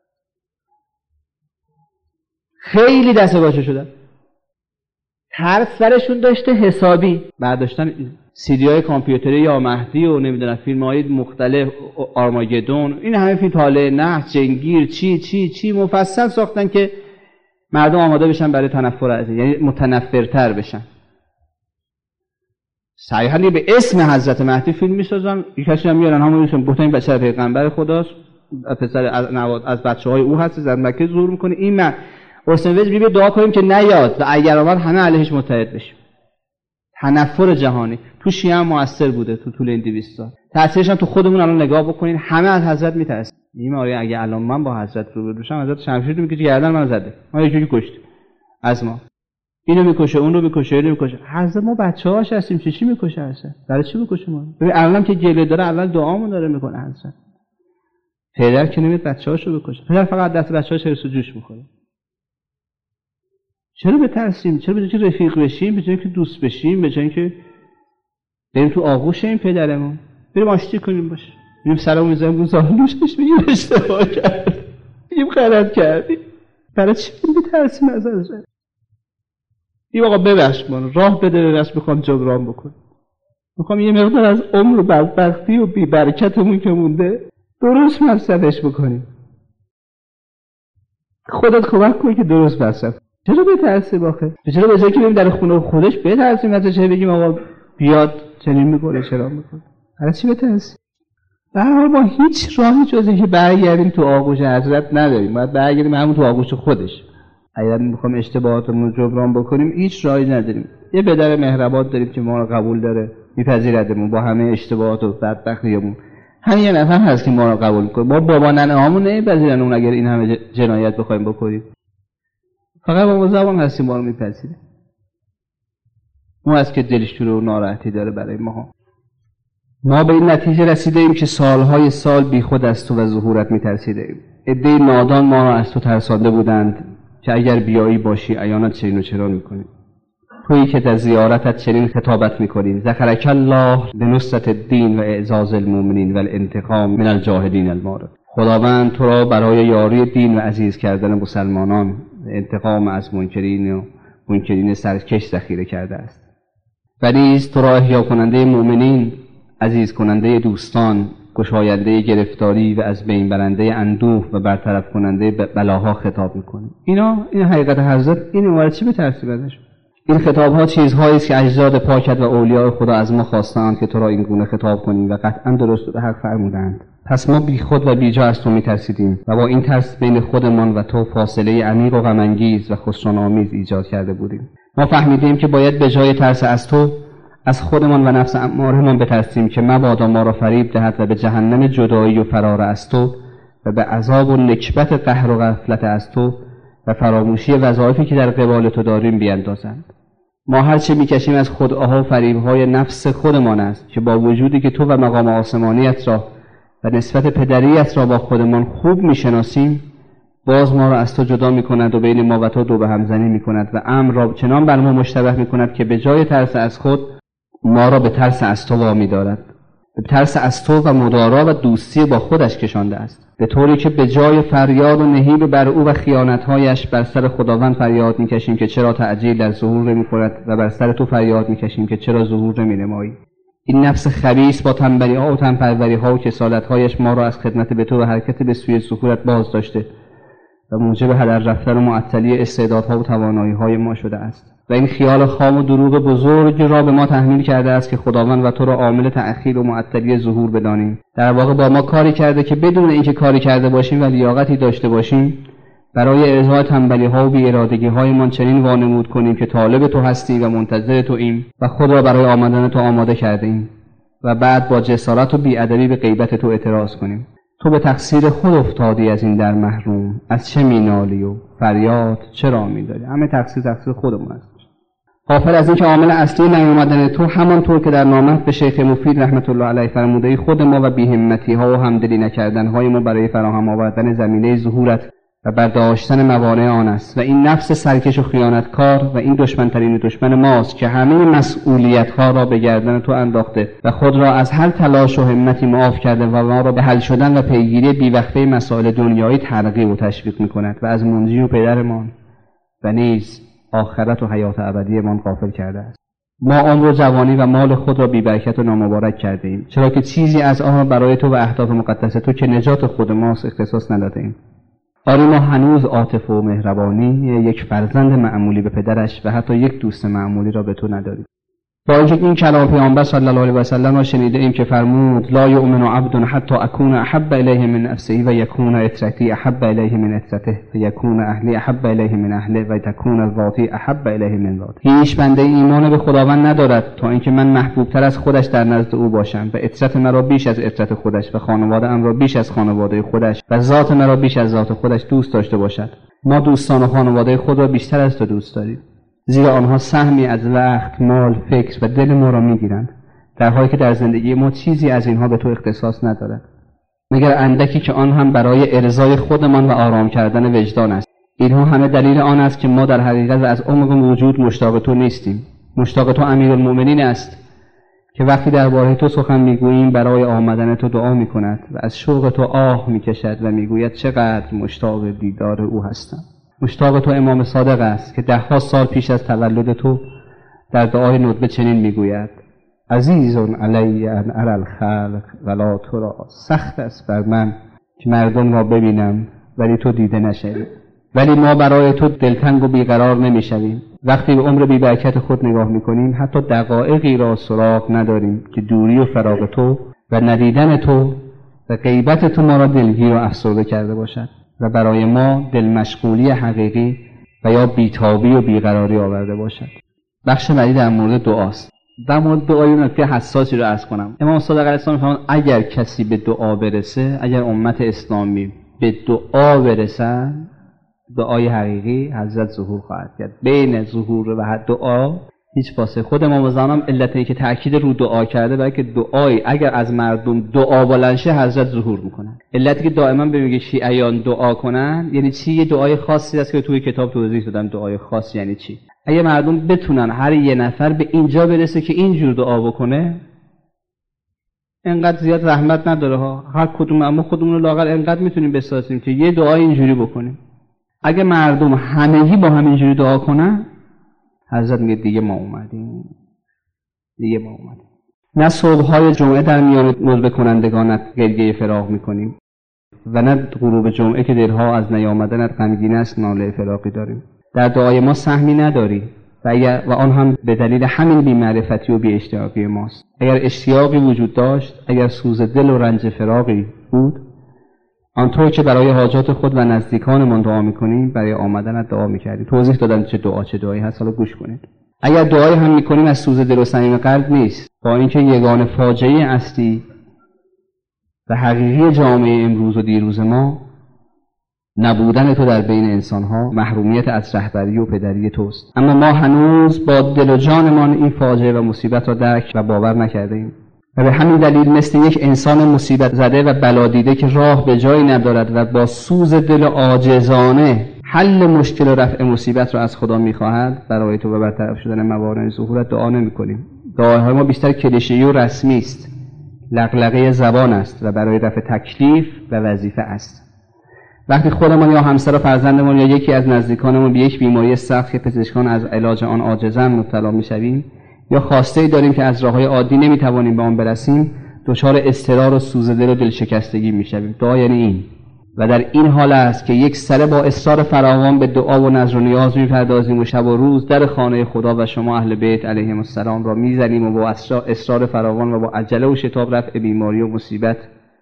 خیلی دست و پاچه شدن. ترس سرشون داشته حسابی. برداشتن سیدی‌های کامپیوتری یا مهدی و نمیدونم فیلم‌های مختلف، آرماگدون، این همه فیلم، طالع نحس، جنگیر، چی مفصل ساختن که مردم آماده بشن برای تنفر از این، یعنی متنفرتر بشن. صحیحاً به اسم حضرت مهدی فیلم می‌سازن، یک کسی هم میارن همون میگن گفتن این بچه پیغمبر خداست، پسر از بچه‌های او هست، از مکه ظهور می‌کنه. این من اورسن ولز میگه دعا کنیم که نیاد و اگر اومد همه علیهش متحد بشیم. تنفر جهانی تو شیعه هم موثر بوده تو طول این 200 سال. تأثیرش هم تو خودمون الان نگاه بکنین، همه از حضرت میترسن. میگم آره اگه الان من با حضرت روبرو بشم، حضرت شمشیر میکشه گردن منو زده، ما یه جوری کشت از ما، اینو میکشه اون رو میکشه اینو میکشه. حضرت ما بچه‌هاش هستیم، چی میکشه حضرت؟ برای چی میکشه ما؟ ببین الانم که گله داره، اول دعامون داره میکنه حضرت. پدر که نمیاد بچه‌هاشو بکشه، پدر فقط دست بچه‌هاش حرس و جوش میکنه. چرا بترسیم؟ چرا به جای که رفیق بشیم، به جای که دوست بشیم، به جای که بریم تو آغوش این پدرمون بریم آشتی کنیم باشه، بریم سرمون میذاریم رو زانوشش، میگیم اشتباه کردیم، میگیم غلط کردیم. برای چی بترسیم ازش؟ این آقا ببخش من، راه بده ببخش، میخوام جبران بکنم، میخوام یه مقدار از عمر و بدبختی و بی برکتمون که مونده درست مصرفش بکنیم. خودت کمک کن که درست مصرف. چرا بترسیم آخه؟ چرا به جای که بریم در خونه خودش بترسیم ازش، بگیم آقا بیاد چنین میکنه چرا میکنه؟ برای چی بترسیم؟ به هر حال ما هیچ راهی جز اینکه برگردیم تو آغوش حضرت نداریم. باید برگردیم همون تو آغوش خودش. اگر میخوام اشتباهاتمون رو جبران بکنیم هیچ راهی نداریم. یه پدر مهربان داریم که ما رو قبول داره، میپذیردمون با همه اشتباهات و بدبختیمون. همین یه نفر هست که ما رو قبول میکنه. ما بابا ننه هامون نمیپذیرن اون اگر این همه جنایت بخوایم بکنیم. فقط با زبان هستیم ما رو میپذیره. اون هست که دلش تو رو ناراحتی داره برای ما. ما به این نتیجه رسیدیم که سالهای سال بی خود از تو و ظهورت میترسیدیم. عده‌ای نادان ما را از تو ترسانده بودند که اگر بیایی باشی عیانت چنین و چرا میکنیم. تویی که در زیارتت چنین خطابت میکنیم: ذکرک الله لنصرة الدین و اعزاز المؤمنین و الانتقام من الجاهدین المارد. خداوند تو را برای یاری دین و عزیز کردن مسلمانان، انتقام از منکرین سرکش ذخیره کرده است. و نیز تو را احیا کننده مؤمنین، عزیز کننده دوستان، گشاینده گرفتاری و از بین برنده اندوه و برطرف کننده بلاها خطاب میکنه. این حقیقت حضرت. این موارد چی بترسیم ازش؟ این خطاب ها چیزهایی است که اجداد پاکت و اولیاء خدا از ما خواستند که تو را این گونه خطاب کنیم و قطعا درست به حق فرمودند. پس ما بی خود و بی جا از تو میترسیدیم و با این ترس بین خودمان و تو فاصله عمیق و غم انگیز و خسران آمیز ایجاد کرده بودیم. ما فهمیدیم که باید به جای ترس از تو از خودمان و نفس امارهمان بترسیم که مبادا ما را فریب دهد و به جهنم جدایی و فرار از تو و به عذاب و نکبت قهر و غفلت از تو و فراموشی وظایفی که در قبال تو داریم بیندازند. ما هرچه میکشیم از خدعه‌ها و فریب‌های نفس خودمان است که با وجودی که تو و مقام آسمانیت را و نسبت پدریت را با خودمان خوب میشناسیم، باز ما را از تو جدا میکند و بین ما و تو دو به هم زنی میکند و امر را چنان بر ما مشتبه میکند که به جای ترس از خود ما را به ترس از تو وامی دارد، به ترس از تو و مدارا و دوستی با خودش کشانده است، به طوری که به جای فریاد و نهیب بر او و خیانتهایش بر سر خداوند فریاد میکشیم که چرا تعجیل در ظهور نمی‌کند و بر سر تو فریاد میکشیم که چرا ظهور نمی‌نمایی. این نفس خبیث با تنبلی‌ها و تنپروری‌ها و کسالت‌هایش ما را از خدمت به تو و حرکت به سوی ظهورت باز داشته و موجب هدر رفتن و معطلی استعدادها و توانایی‌های ما شده است و این خیال خام و دروغ بزرگ را به ما تحمیل کرده است که خداوند و تو را عامل تأخیر و معطلی ظهور بدانیم. در واقع با ما کاری کرده که بدون اینکه کاری کرده باشیم و لیاقتی داشته باشیم برای ارضاء تنبلی‌ها و بی‌ارادگی‌هایمان چنین وانمود کنیم که طالب تو هستی و منتظر تو ایم و خود را برای آمدن تو آماده کرده ایم و بعد با جسارت و بی‌ادبی به غیبت تو اعتراض کنیم. تو به تقصیر خود افتادی از این در محروم، از چه مینالی و فریاد چرا می‌داری؟ همه تقصیر خودمون است. غافل از این که عامل اصلی نیامدن تو همانطور که در نامت به شیخ مفید رحمت الله علیه فرموده خود ما و بی‌همتی‌ها و همدلی نکردن‌های ما برای فراهم آوردن زمینه ظهورت و برداشتن موانع آن است و این نفس سرکش و خیانتکار و این دشمن‌ترین دشمن ماست که همه مسئولیت‌ها را به گردن تو انداخته و خود را از هر تلاش و همتی معاف کرده و ما را به حل شدن و پیگیری بی‌وقفه مسائل دنیایی ترغیب و تشویق می‌کند و از منجی و پدرمان و نیز آخرت و حیات ابدیمان غافل کرده است. ما عمر و جوانی و مال خود را بی‌برکت و نامبارک کرده ایم، چرا که چیزی از آن را برای تو و اهداف مقدس تو که نجات خود ماست اختصاص نداده ایم. آری ما هنوز عاطفه و مهربانی یک فرزند معمولی به پدرش و حتی یک دوست معمولی را به تو نداریم. با اینکه این کلام پیامبر صلی الله علیه و سلم را شنیده ایم که فرمود لا یؤمن عبد حتی اکون احب الیه من نفسه و یکون عترتی احب الیه من عترته و یکون اهلی احب الیه من اهله و تکون ذاتی احب الیه من ذاته. هیچ بنده ایمان به خداوند ندارد تا اینکه من محبوب تر از خودش در نزد او باشم و عترت مرا بیش از عترت خودش و خانواده ام را بیش از خانواده خودش و ذات مرا بیش از ذات خودش دوست داشته باشد. ما دوستان و خانواده خود را بیشتر از تو دوست داریم، زیرا آنها سهمی از وقت، مال، فکر و دل ما را میگیرند، در حالی که در زندگی ما چیزی از اینها به تو اختصاص ندارد مگر اندکی که آن هم برای ارضای خودمان و آرام کردن وجدان است. اینها همه دلیل آن است که ما در حقیقت از عمق وجود مشتاق تو نیستیم. مشتاق تو امیرالمؤمنین است که وقتی درباره تو سخن میگوییم برای آمدن تو دعا میکند و از شوق تو آه میکشد و میگوید چقدر مشتاق دیدار او هستم. مشتاق تو امام صادق است که 10 سال پیش از تولد تو در دعای ندبه چنین میگوید عزیز علی ان اری الخلق ولا ترى، سخت است بر من که مردم را ببینم ولی تو دیده نشوی. ولی ما برای تو دلتنگ و بیقرار نمیشویم. وقتی به عمر بی‌برکت خود نگاه میکنیم حتی دقایقی را سراغ نداریم که دوری و فراق تو و ندیدن تو و غیبت تو ما را دلگیر و افسرده کرده باشد و برای ما دل مشغولی حقیقی و یا بیتابی و بیقراری آورده باشد. بخش بعدی در مورد دعاست. در مورد دعای نکته حساسی رو عرض کنم. امام صادق علیه السلام فرمود اگر کسی به دعا برسه، اگر امت اسلامی به دعا برسن، دعای حقیقی حضرت ظهور خواهد کرد. بین ظهور و دعا هیچ فاصله. خود امام زمان علت اینه که تأکید رو دعا کرده برای که دعایی اگر از مردم دعا بلند شه حضرت ظهور میکنن. علتی که دائما میگه شیعیان دعا کنن یعنی چی؟ یه دعای خاصی است که توی کتاب توضیح دادم. دعای خاص یعنی چی؟ اگه مردم بتونن هر یه نفر به اینجا برسه که اینجور دعا بکنه، انقدر زیاد رحمت نداره ها. هر کدوم اما خودمون رو لااقل انقدر میتونیم بسازیم که یه دعای اینجوری بکنیم. اگه مردم همگی با همینجوری دعا کنن، حضرت میگه دیگه ما اومدیم. نه صبح‌های جمعه در میان ندبه کنندگانت گریه فراق میکنیم و نه غروب جمعه که دلها از نیامدنت غمگین است ناله فراقی داریم. در دعای ما سهمی نداری و آن هم به دلیل همین بی‌معرفتی و بی‌اشتیاقی ماست. اگر اشتیاقی وجود داشت، اگر سوز دل و رنج فراقی بود، آنطور که برای حاجات خود و نزدیکانمان دعا میکنیم برای آمدنت دعا میکردیم. توضیح دادم چه دعایی هست، حالا گوش کنید. اگر دعای هم میکنیم از سوز دل و صمیم قلب نیست، با اینکه یگانه فاجعه اصلی و حقیقی جامعه امروز و دیروز ما نبودن تو در بین انسانها، محرومیت از رهبری و پدری توست. اما ما هنوز با دل و جانمان این فاجعه و مصیبت را درک و باور نکرده ایم و به همین دلیل مثل یک انسان مصیبت زده و بلادیده که راه به جایی ندارد و با سوز دل عاجزانه حل مشکل و رفع مصیبت را از خدا می‌خواهد، برای تو و برطرف شدن موانع ظهورت دعا نمی‌کنیم. دعاهای ما بیشتر کلیشه‌ای و رسمی است، لغلغه زبان است و برای رفع تکلیف و وظیفه است. وقتی خودمان یا همسر و فرزندمان یا یکی از نزدیکانمان به یک بیماری سخت که پزشکان از علاج آن عاجزند مبتلا می‌شویم یا خواسته‌ای داریم که از راه‌های عادی نمی‌توانیم به آن برسیم، دچار اضطرار و سوز دل و دلشکستگی می‌شویم. دعا یعنی این. و در این حال است که یک سره با اصرار فراوان به دعا و نذر و نیاز می‌پردازیم و شب و روز در خانه خدا و شما اهل بیت علیهم السلام را می‌زنیم و با اصرار فراوان و با عجله و شتاب رفع بیماری و مصیبت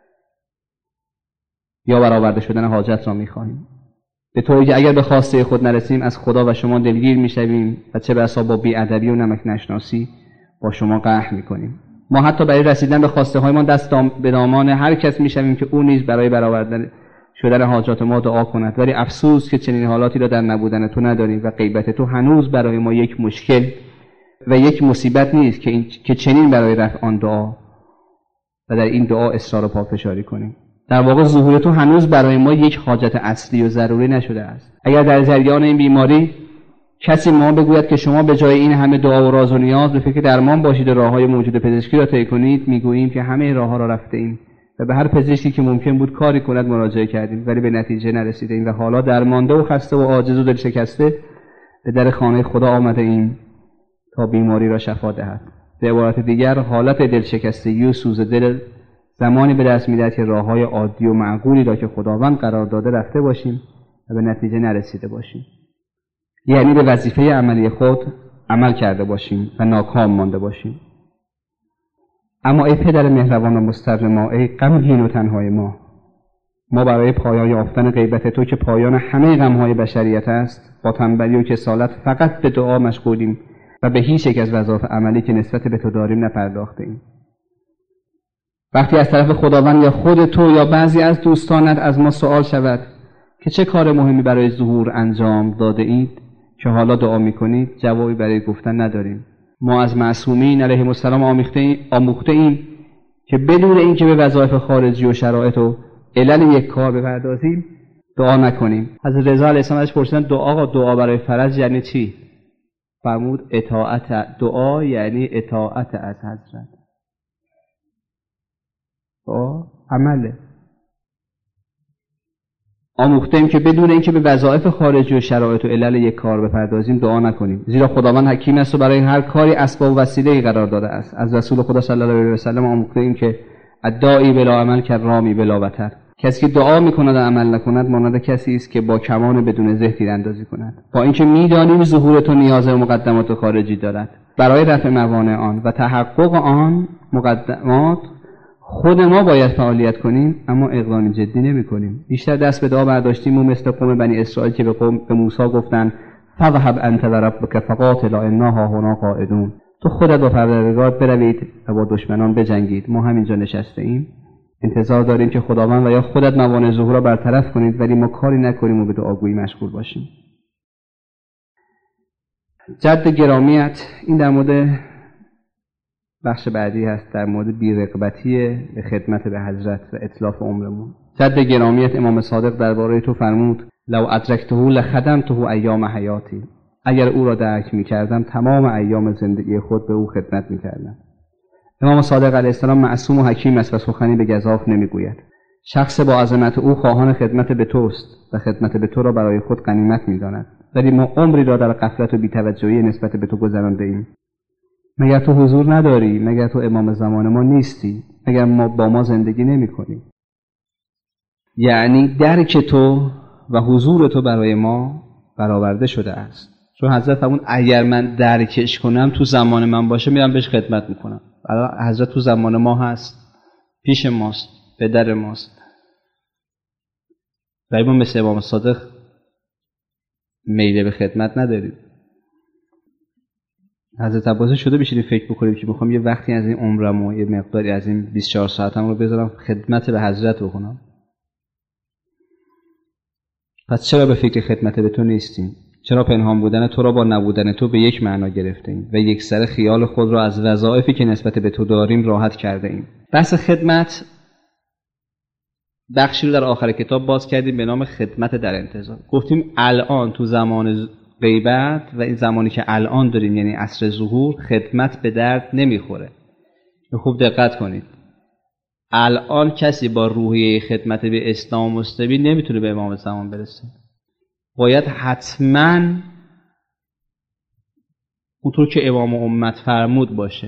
یا برآورده شدن حاجت را می‌خواهیم. به طوری که اگر به خواسته خود نرسیم از خدا و شما دلگیر می‌شویم و چه بسا با بی‌ادبی و نمک نشناسی با شما قهر می‌کنیم. ما حتی برای رسیدن به خواسته‌هایمان دست به دامان هر کس می‌شویم که او نیز برای برآورده شدن حاجات ما دعا کند، ولی افسوس که چنین حالاتی را در نبودن تو نداریم و غیبت تو هنوز برای ما یک مشکل و یک مصیبت نیست که چنین برای رفع آن دعا و در این دعا اصرار و پافشاری کنیم. در واقع ظهور تو هنوز برای ما یک حاجت اصلی و ضروری نشده است. اگر در جریان این بیماری کسی ما بگوید که شما به جای این همه دعا و راز و نیاز به فکر درمان باشید و راه‌های موجود پزشکی را طی کنید، میگوییم که همه راه‌ها را رفته‌ایم و به هر پزشکی که ممکن بود کاری کند مراجعه کردیم ولی به نتیجه نرسیدیم و حالا درمانده و خسته و عاجز و دلشکسته به در خانه خدا آمده ایم تا بیماری را شفا دهد. به عبارت دیگر حالت دلشکستگی و سوز دل زمانی به دست می‌دهد که راه‌های عادی و معقولی را که خداوند قرار داده رفته باشیم و به نتیجه نرسیده باشیم، یعنی به وظیفه عملی خود عمل کرده باشیم و ناکام مانده باشیم. اما ای پدر مهربان و مستر ما، ای غمگین و تنهای ما برای پایان یافتن غیبت تو که پایان همه غم‌های بشریت است، با تنبلی و کسالت فقط به دعا مشغولیم و به هیچ یک از وظایف عملی که نسبت به تو داریم نپرداخته‌ایم. وقتی از طرف خداوند یا خود تو یا بعضی از دوستانت از ما سوال شود که چه کار مهمی برای ظهور انجام داده اید که حالا دعا می‌کنید، جوابی برای گفتن نداریم. ما از معصومین علیهم السلام آموخته ایم که بدون اینکه به وظایف خارجی و شرایط و علل یک کار بپردازیم دعا نکنیم. حضرت رضا علیه السلام ازش پرسیدن دعا برای فرج یعنی چی؟ فرمود اطاعت. دعا یعنی اطاعت از حضرت. دعا عمله. آموختیم که بدون اینکه به وظایف خارجی و شرایط و علل یک کار بپردازیم دعا نکنیم، زیرا خداوند حکیم است و برای هر کاری اسباب و وسیله‌ای قرار داده است. از رسول خدا صلی الله علیه و سلم آموختیم که الداعی بلا عمل کالرامی بلا وتر. کسی که دعا میکند و عمل نکند مانند کسی است که با کمان بدون زه تیراندازی کند. با اینکه میدانیم ظهور تو نیاز به مقدمات خارجی دارد، برای رفع موانع آن و تحقق آن مقدمات خود ما باید فعالیت کنیم، اما اقدام جدی نمی کنیم. بیشتر دست به دعا برداشتیم و مثل قوم بنی اسرائیل که به موسی گفتند فذهب انت و ربک فقاتلا انا هاهنا قاعدون. تو خودت با پروردگارت بروید و با دشمنان بجنگید، ما همینجا نشسته ایم انتظار داریم که خداوند و یا خودت موانع ظهور را برطرف کنید، ولی ما کاری نکنیم و به دعاگویی مشغول باشیم. جد گرامیت، این در مورد بخش بعدی هست، در مورد بی‌رغبتی به خدمت به حضرت و اتلاف عمرمون. جد گرامیت امام صادق درباره تو فرمود لو ادرکته لخدمته ایام حیاتی. اگر او را درک می‌کردم تمام ایام زندگی خود به او خدمت می‌کردم. امام صادق علیه السلام معصوم و حکیم است و سخنی به گزاف نمی‌گوید. شخص با عظمت او خواهان خدمت به توست و خدمت به تو را برای خود غنیمت می‌داند، ولی ما عمری را در غفلت و بی‌توجهی نسبت به تو گذرانده‌ایم. مگر تو حضور نداری؟ مگر تو امام زمان ما نیستی؟ مگر ما با ما زندگی نمی کنی؟ یعنی درک تو و حضور تو برای ما برآورده شده است. چون حضرت فرمود اگر من درکش کنم تو زمان من باشه میرم بهش خدمت میکنم. حضرت تو زمان ما هست، پیش ماست، پدر ماست. و ما مثل امام صادق میل به خدمت نداریم. حضرت عباس شده بشینیم فکر بکنیم که بخوام یه وقتی از این عمرم و یه مقداری از این 24 ساعتم رو بذارم خدمت به حضرت بکنم. پس چرا به فکر خدمت به تو نیستیم؟ چرا پنهان بودن تو را با نبودن تو به یک معنا گرفته ایم و یک سر خیال خود را از وظایفی که نسبت به تو داریم راحت کرده ایم؟ بحث خدمت بخشی رو در آخر کتاب باز کردیم به نام خدمت در انتظار. گفتیم الان تو زمان غیبت و این زمانی که الان داریم یعنی عصر ظهور خدمت به درد نمیخوره. خوب دقت کنید. الان کسی با روحیه خدمت به اسلام مستبی نمیتونه به امام زمان برسه. باید حتما اونطور که امام امت فرمود باشه.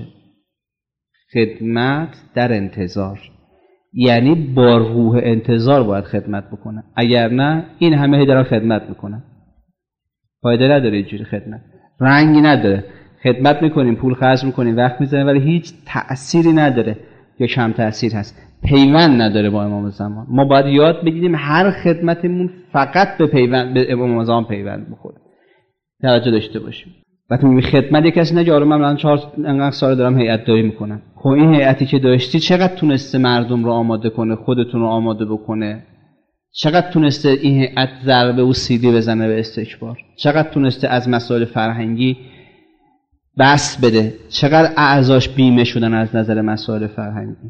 خدمت در انتظار، یعنی با روح انتظار باید خدمت بکنه. اگر نه این همه دارن خدمت میکنن، فایده نداره. اینجوری خدمت رنگی نداره. خدمت میکنیم، پول خرج میکنیم، وقت میزنیم، ولی هیچ تأثیری نداره یا کم تأثیر هست. پیوند نداره با امام زمان. ما باید یاد بگیریم هر خدمتمون فقط به امام زمان پیوند بخوره. توجه داشته باشیم. وقتی میگی خدمت یک کسی نگه آره من 4 سال دارم هیئت داری میکنم. خب این هیئتی که داشتی چقدر تونسته مردم رو آماده کنه، خودتون رو آماده بکنه؟ چقدر تونسته این هیئت ضربه و سیلی بزنه به استکبار؟ چقدر تونسته از مسائل فرهنگی بس بده؟ چقدر اعضاش بیمه شدن از نظر مسائل فرهنگی؟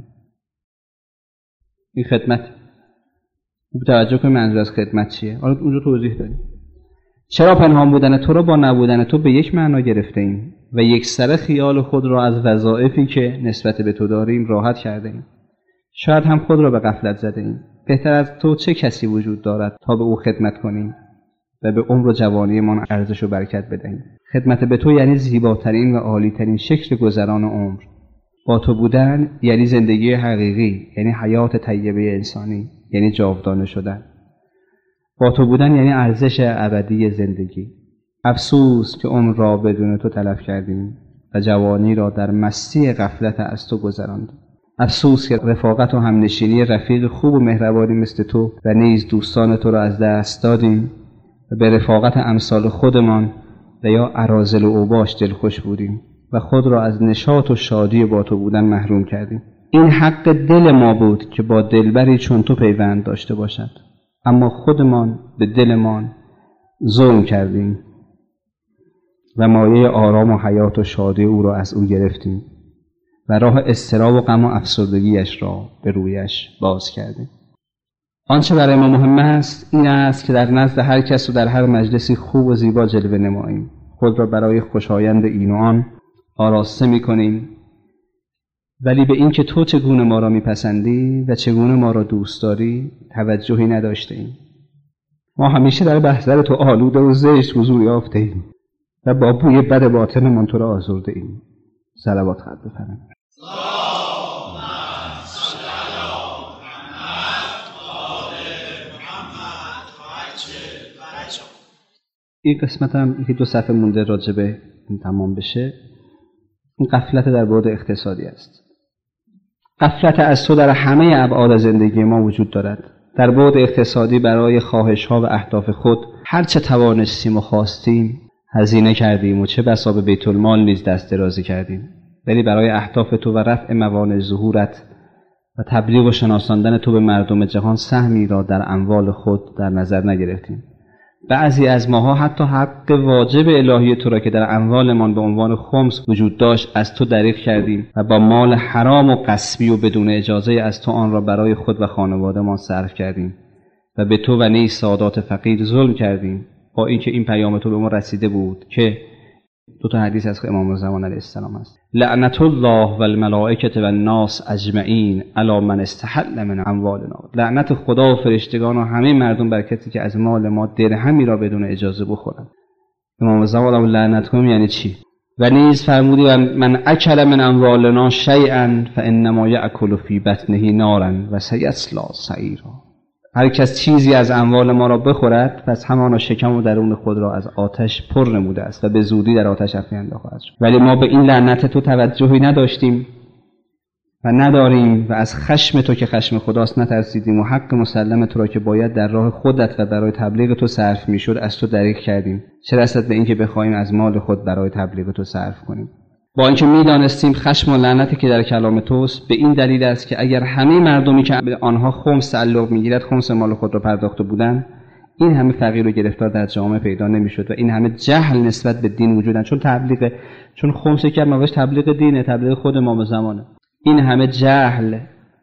این خدمت. خوب توجه کنید منظور از خدمت چیه. حالا اونجا توضیح دادیم. چرا پنهان بودن تو را با نبودن تو به یک معنا گرفته ایم و یک سر خیال خود را از وظایفی که نسبت به تو داریم راحت کرده ایم. شاید هم خود را به غفلت زده ایم. بهتر از تو چه کسی وجود دارد تا به او خدمت کنیم و به عمر و جوانیمان ارزش و برکت بدهیم. خدمت به تو یعنی زیباترین و عالیترین شکل گذران عمر. با تو بودن یعنی زندگی حقیقی، یعنی حیات طیبه انسانی، یعنی جاودانه شدن. با تو بودن یعنی ارزش ابدی زندگی. افسوس که عمر را بدون تو تلف کردیم و جوانی را در مستی غفلت از تو گذراندیم. افسوس که رفاقت و همنشینی رفیق خوب و مهربانی مثل تو و نیز دوستان تو را از دست دادیم و به رفاقت امثال خودمان و یا اراذل و اوباش دلخوش بودیم و خود را از نشاط و شادی با تو بودن محروم کردیم. این حق دل ما بود که با دلبری چون تو پیوند داشته باشد، اما خودمان به دلمان ظلم کردیم و مایه آرام و حیات و شادی او را از او گرفتیم و راه اضطراب و غم و افسردگیش را به رویش باز کردیم. آنچه برای ما مهم است این است که در نزد هر کس و در هر مجلسی خوب و زیبا جلوه نماییم. خود را برای خوشایند این و آن آراسته می‌کنیم، ولی به این که تو چگونه ما را میپسندی و چگونه ما را دوست داری توجهی نداشته ایم. ما همیشه در محضر تو آلوده و زشت حضور یافته ایم و با بوی بد باطنمان تو را آزرده ایم. صلوات خط بفرمایید. این قسمت هم یکی 2 صفحه مونده راجبه این تمام بشه. این غفلت در بعد اقتصادی است. غفلت از تو در همه ابعاد زندگی ما وجود دارد. در بعد اقتصادی برای خواهش‌ها و اهداف خود هر چه توانستیم و خواستیم هزینه کردیم و چه بسا به بیت المال نیز دست درازی کردیم، ولی برای اهداف تو و رفع موانع ظهورت و تبلیغ و شناساندن تو به مردم جهان سهمی را در اموال خود در نظر نگرفتیم. بعضی از ماها حتی حق واجب الهی تو را که در اموالمان به عنوان خمس وجود داشت از تو دریغ کردیم و با مال حرام و غصبی و بدون اجازه از تو آن را برای خود و خانواده‌مان صرف کردیم و به تو و نیز سادات فقیر ظلم کردیم، با اینکه این پیام تو به ما رسیده بود که 2 حدیث از امام زمان علیه السلام است: لعنت الله و الملائکه و الناس اجمعین علی من استحل من اموالنا. لعنت خدا و فرشتگان و همه مردم بر کسی که از مال ما درهمی را بدون اجازه بخورند. امام زمان لعنت کنیم یعنی چی؟ و نیز فرمودی من اکل من اموالنا شیئا فانما یاکل فی بطنه نارا و سیصلی سعیرا. هر کس چیزی از اموال ما را بخورد پس همانا شکم و درون خود را از آتش پر نموده است و به زودی در آتش افکنده خواهد شد. ولی ما به این لعنت تو توجهی نداشتیم و نداریم و از خشم تو که خشم خداست نترسیدیم و حق مسلم تو را که باید در راه خودت و برای تبلیغ تو صرف میشد از تو دریغ کردیم، چه رسد به اینکه بخوایم از مال خود برای تبلیغ تو صرف کنیم. با اینکه میدانستیم خشم و لعنتی که در کلام توست به این دلیل است که اگر همه مردمی که به آنها خمس تعلق میگیرد خمس مال خود را پرداخته بودند، این همه فقیر و گرفتار در جامعه پیدا نمیشد و این همه جهل نسبت به دین وجود نداشت. چون خمس که موقعش تبلیغ دینه، تبلیغ خود امام زمانه، این همه جهل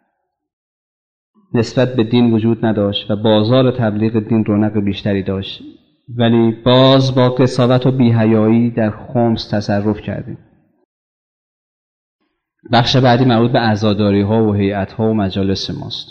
نسبت به دین وجود نداشت و بازار تبلیغ دین رونق بیشتری داشت، ولی باز با قساوت و بی‌حیایی در خمس تصرف کردیم. بخش بعدی مربوط به عزاداری‌ها و هیئت‌ها و مجالس ماست.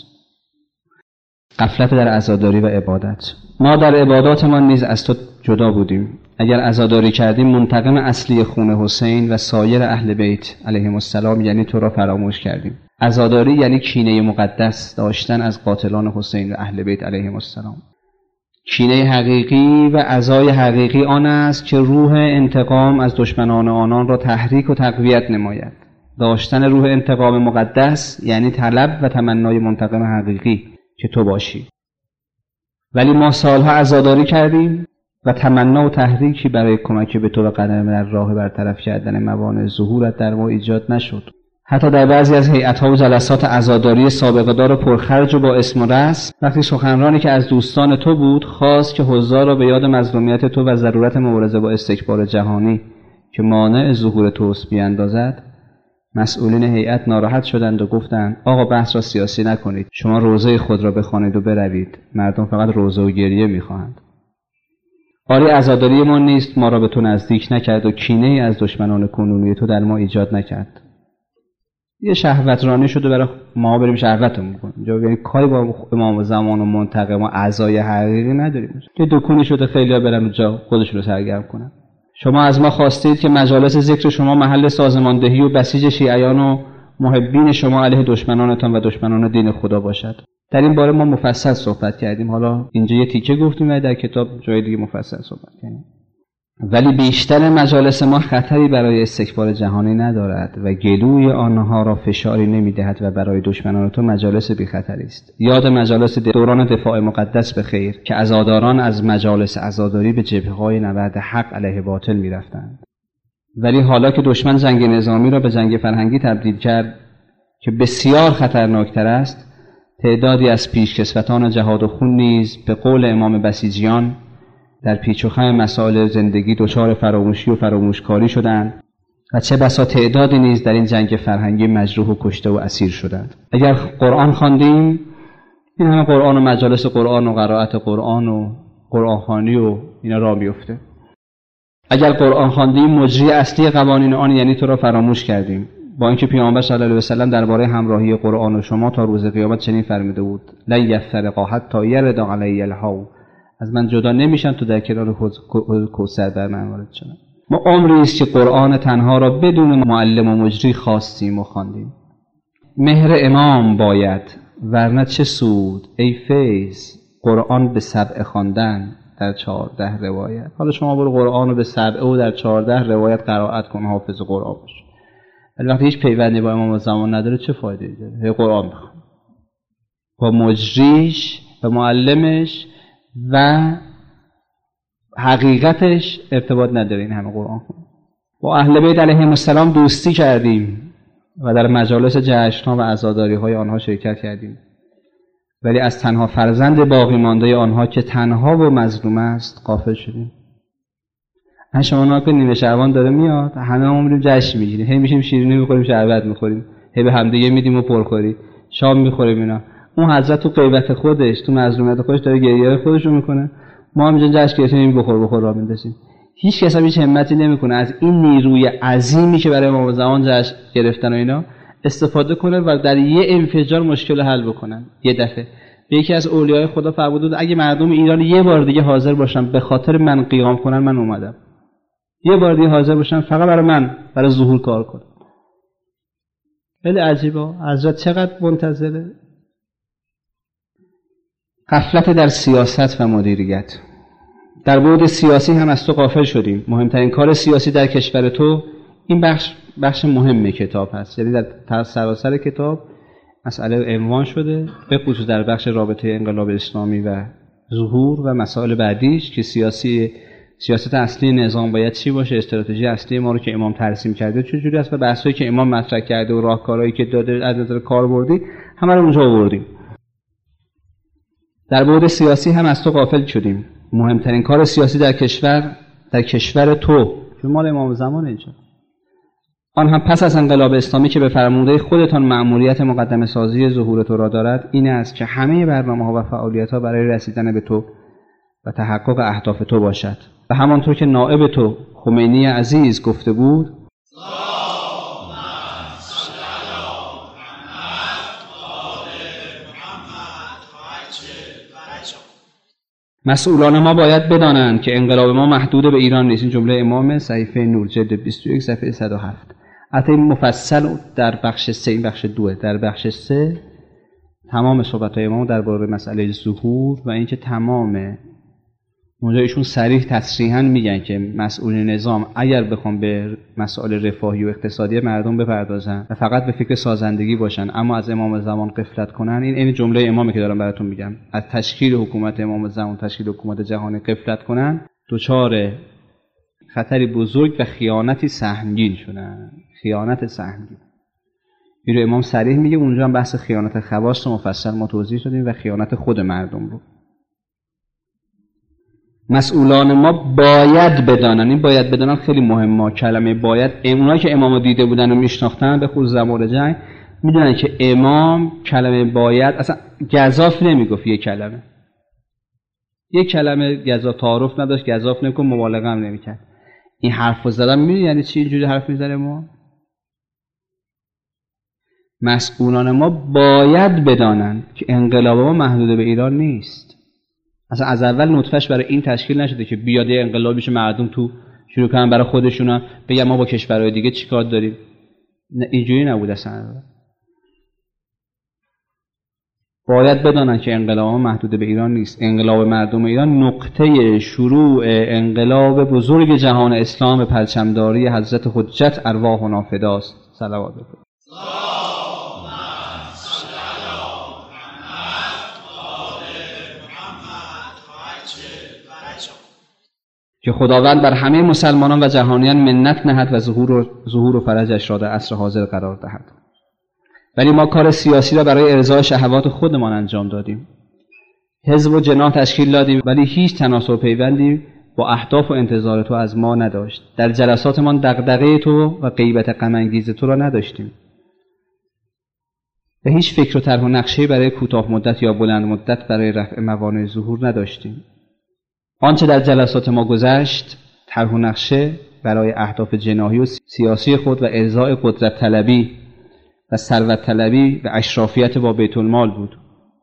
غفلت در عزاداری و عبادت. ما در عباداتمان نیز از تو جدا بودیم. اگر عزاداری کردیم منتقم اصلی خون حسین و سایر اهل بیت علیهم السلام یعنی تو را فراموش کردیم. عزاداری یعنی کینه مقدس داشتن از قاتلان حسین و اهل بیت علیهم السلام. کینه حقیقی و عزای حقیقی آن است که روح انتقام از دشمنان آنان را تحریک و تقویت نماید. داشتن روح انتقام مقدس یعنی طلب و تمنای منتقم حقیقی که تو باشی. ولی ما سالها عزاداری کردیم و تمنا و تحریکی برای کمک به تو و قدم در راه برطرف کردن موانع ظهورت در ما ایجاد نشد. حتی در بعضی از هیئت‌ها و جلسات عزاداری سابقه دار و پرخرج و با اسم و رسم، وقتی سخنرانی که از دوستان تو بود خواست که حضار را به یاد مظلومیت تو و ضرورت مبارزه با استکبار جهانی که مانع ظهور توست بیاندازد، مسئولین هیئت ناراحت شدند و گفتند آقا بحث را سیاسی نکنید، شما روزه خود را بخوانید و بروید، مردم فقط روزه و گریه می‌خواهند. آری عزاداری ما نیست ما را به تو نزدیک نکرد و کینه‌ای از دشمنان کنونی تو در ما ایجاد نکرد. یه شهوت رانی شده برای ما بریم شهوتمون کنیم. اینجا یعنی کاری با امام زمان و منتقم و اعضای حقیقی نداریم. یه دکونی شده خیلی‌ها برن اونجا خودشون رو سرگرم کنن. شما از ما خواستید که مجالس ذکر شما محل سازماندهی و بسیج شیعیان و محبین شما علیه دشمنانتان و دشمنان دین خدا باشد. در این باره ما مفصل صحبت کردیم. حالا اینجا یه تیکه گفتیم و در کتاب جای دیگه مفصل صحبت کردیم. ولی بیشتر مجالس ما خطری برای استکبار جهانی ندارد و گلوی آنها را فشاری نمی‌دهد و برای دشمنان تو مجالس بی خطری است. یاد مجالس دوران دفاع مقدس به خیر که عزاداران از مجالس عزاداری به جبهه‌های نبرد حق علیه باطل می‌رفتند. ولی حالا که دشمن جنگ نظامی را به جنگ فرهنگی تبدیل کرد که بسیار خطرناکتر است، تعدادی از پیشکسوتان جهاد و خون نیز به قول امام بسیجیان در پیچ و خم مسائل زندگی دچار فراموشی و فراموشکاری شدند و چه بسا تعدادی نیز در این جنگ فرهنگی مجروح و کشته و اسیر شدند. اگر قرآن خواندیم، این همه قرآن و مجالس قرآن و قرائت قرآن و قرآن خوانی و اینا را بیفته. اگر قرآن خواندیم مجری اصلی قوانین آن یعنی تو را فراموش کردیم. با اینکه پیامبر صلی الله علیه و سلم درباره همراهی قرآن و شما تا روز قیامت چنین فرموده بود: لا یفترقا حتی یرد علی الحوض، از من جدا نمیشن تو در کنار کوثر در من وارد شدن. ما عمری است که قرآن تنها را بدون معلم و مجری خواستیم و خواندیم. مهر امام باید، ورنه چه سود ای فیض قرآن به سبع خواندن در 14 روایت. حالا شما برو قرآن رو به سبع و در 14 روایت قرائت کن، حافظ قرآن باش. ولی وقتی هیچ پیوندی با امام زمان نداره چه فایده‌ای داره؟ هی قرآن بخون با مجریش و معلمش و حقیقتش ارتباط نداره. این همه قرآن خون. با اهل بیت علیهم السلام دوستی کردیم و در مجالس جشن‌ها و عزاداری‌های آنها شرکت کردیم، ولی از تنها فرزند باقی مانده آنها که تنها و مظلوم است غافل شدیم. شما که نیمه شعبان داره میاد، همه ما میریم جشن میگیریم، هی میشیم شیرینی میخوریم، شربت میخوریم، هی به همدیگه میدیم و پرخوری، شام میخوریم اینا. اون حضرت تو غیبت خودش، تو مظلومیت خودش داره گریه خودش رو میکنه، ما هم اینجا جشن گرفتیم بخور را میندازیم. هیچ کس هم هیچ همتی نمیکنه از این نیروی عظیمی که برای امام زمان جشن گرفتن و اینا استفاده کنه و در یه انفجار مشکل حل بکنن. یه دفعه به یکی از اولیای خدا فرمود اگه مردم ایران یه بار دیگه حاضر باشن به خاطر من قیام کنن، من اومدم. یه بار دیگه حاضر باشن فقط برای من، برای ظهور کار کنن. خیلی عجیبه. حضرت چقدر منتظره. غفلت در سیاست و مدیریت. در بعد سیاسی هم از تو غافل شدیم. مهمترین کار سیاسی در کشور تو این بخش بخش مهم کتاب هست. یعنی در سراسر کتاب مسئله عنوان شده، به خصوص در بخش رابطه انقلاب اسلامی و ظهور و مسائل بعدیش که سیاست اصلی نظام باید چی باشه، استراتژی اصلی ما رو که امام ترسیم کرده چجوری است و بحثایی که امام مطرح کرده و راهکارهایی که داده از نظر کاربردی همه رو اونجا آوردیم. در بعد سیاسی هم از تو غافل شدیم. مهمترین کار سیاسی در کشور تو که مال امام زمان اینجا، آن هم پس از انقلاب اسلامی که به فرموده خودتان مأموریت مقدمه سازی ظهور تو را دارد، این است که همه برنامه‌ها و فعالیت‌ها برای رسیدن به تو و تحقق اهداف تو باشد و همانطور که نائب تو خمینی عزیز گفته بود مسئولان ما باید بدانند که انقلاب ما محدود به ایران نیست. این جمله امام صحیفه نور جلد 21 صفحه 107. البته این مفصل در بخش 3، این بخش 2. در بخش 3 تمام صحبت‌های امام درباره مسئله ظهور و اینکه تمام اونجا ایشون صریح تصریحاً میگن که مسئولین نظام اگر بخوام به مسائل رفاهی و اقتصادی مردم بپردازن و فقط به فکر سازندگی باشن اما از امام زمان غفلت کنن، این جمله امامی که دارم براتون میگم، از تشکیل حکومت امام زمان، تشکیل حکومت جهانی غفلت کنن، دچار خطری بزرگ و خیانتی سهمگین شدن. خیانت سهمگین این رو امام صریح میگه. اونجا هم بحث خیانت خواص رو مفصل ما توضیح دادیم و خیانت خود مردم رو. مسئولان ما باید بدانن، این باید بدانن خیلی مهمه. کلمه باید، اونایی که امامو دیده بودن و میشناختن به خصوص زمان جنگ میدونن که امام کلمه باید اصلا گزاف نمیگفت. یک کلمه گزاف تعارف نداشت، گزاف نمیکن، مبالغه هم نمیکرد. این حرفو زدن میدونی یعنی چی؟ اینجوری حرف میزنه ما. مسئولان ما باید بدانن که انقلاب ما محدود به ایران نیست. اصلا از اول نطفهش برای این تشکیل نشده که بیاد یه انقلاب بشه مردم تو شروع کنن برای خودشون بگن ما با کشورهای دیگه چیکار داریم. نه، اینجوری نبود اصلا. باید بدانن که انقلاب ما محدود به ایران نیست. انقلاب مردم ایران نقطه شروع انقلاب بزرگ جهان اسلام به پرچمداری حضرت حجت ارواحنا فداست. صلوات الله. که خداوند بر همه مسلمانان و جهانیان منت نهد و ظهور و فرجش را در عصر حاضر قرار دهد. ولی ما کار سیاسی را برای ارضای شهوات خودمان انجام دادیم. حزب و جناح تشکیل دادیم ولی هیچ تناسب پیوندی با اهداف و انتظار تو از ما نداشت. در جلساتمان دغدغه تو و غیبت غم انگیز تو را نداشتیم. و هیچ فکر و طرح و نقشه‌ای برای کوتاه مدت یا بلند مدت برای رفع موانع ظهور نداشتیم. آنچه در جلسات ما گذشت طرح و نقشه برای اهداف جناحی و سیاسی خود و ارضاء قدرت طلبی و ثروت طلبی و اشرافیت با بیت المال بود.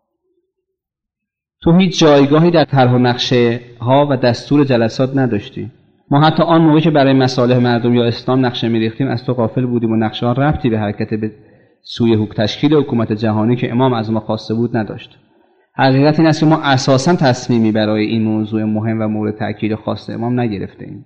تو هیچ جایگاهی در طرح و نقشه ها و دستور جلسات نداشتی. ما حتی آن موقع که برای مصالح مردم یا اسلام نقشه می‌ریختیم از تو غافل بودیم و نقشه ها ربطی به حرکت به سوی تشکیل حکومت جهانی که امام از ما خواسته بود نداشت. حقیقت این است که ما اساساً تصمیمی برای این موضوع مهم و مورد تأکید خاص امام نگرفتیم.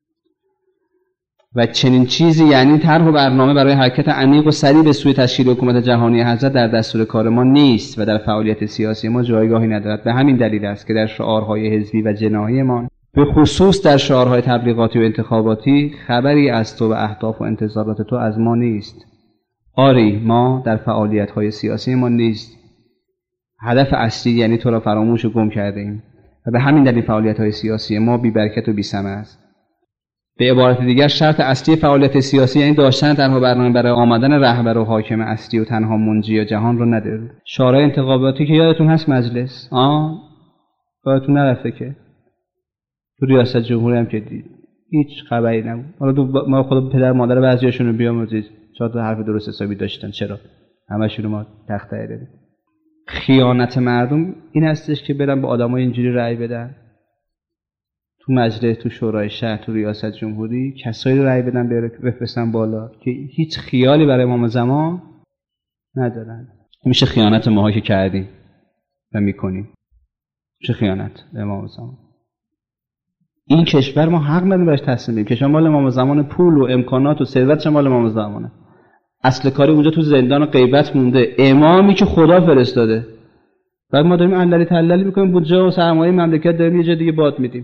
و چنین چیزی یعنی طرح و برنامه برای حرکت عمیق و سریع به سوی تشکیل حکومت جهانی حضرت در دستور کار ما نیست و در فعالیت سیاسی ما جایگاهی ندارد. به همین دلیل است که در شعارهای حزبی و جناحی ما، به خصوص در شعارهای تبلیغاتی و انتخاباتی، خبری از تو و اهداف و انتظارات تو از ما نیست. آری، ما در فعالیت‌های سیاسی ما نیست. هدف اصلی یعنی تو را فراموش و گم کرده ایم و به همین دلیل فعالیت‌های سیاسی ما بی برکت و بی ثمر است. به عبارت دیگر شرط اصلی فعالیت سیاسی یعنی داشتن تنها برنامه برای آمدن رهبر و حاکم اصلی و تنها منجی جهان رو نداره. شورای انتخاباتی که یادتون هست مجلس، یادتون نرفته که تو ریاست جمهوری هم که دید هیچ خبری نبود. حالا ما خود پدر مادر بعضیاشون رو بیاموزید، چهار تا حرف درست حسابی داشتن، چرا همشون ما تخته دادیم. خیانت مردم این هستش که برن به آدمای اینجوری رأی بدن، تو مجلس، تو شورای شهر، تو ریاست جمهوری کسایی رأی بدن بفرستن بالا که هیچ خیالی برای امام زمان ندارن. میشه خیانت ماها که کردیم و میکنیم. چه خیانت به امام زمان. این کشور ما حق نداریم بهش تسلیم بشیم. کشور مال امام زمان، پول و امکانات و ثروت مال امام زمانه. اصل کاری اونجا تو زندان و غیبت مونده، امامی که خدا فرستاده. بعد ما داریم عللی تللی میکنیم، بودجه و سرمایه مملکت داریم یه جای دیگه باد میدیم.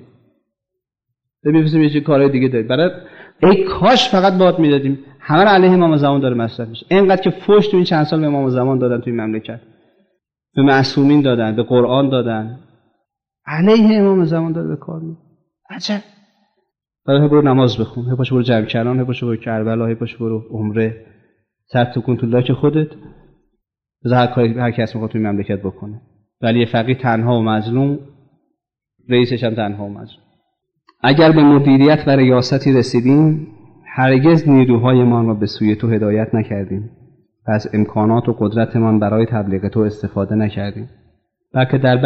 ببینیم یه کارهای دیگه داریم. برای ای کاش فقط باد میدادیم. همه رو علیه امام زمان داره مصرف میشه. اینقدر که فحش تو این چند سال به امام زمان دادن تو این مملکت. به معصومین دادن، به قرآن دادن. علیه امام زمان داره به کار میره. عجب. برای برو نماز بخون، هی باش برو جمع کردن، هی باش برو کربلا، هی باش برو عمره. سر تو کن تو لاک خودت. بذار هر کاری هر کس میخواد تو این مملکت بکنه. ولی فقیه تنها و مظلوم، رئیسش هم تنها و مظلوم. اگر به مدیریت و ریاستی رسیدیم، هرگز نیروهایمان را به سوی تو هدایت نکردیم و از امکانات و قدرتمان برای تبلیغ تو استفاده نکردیم، بلکه در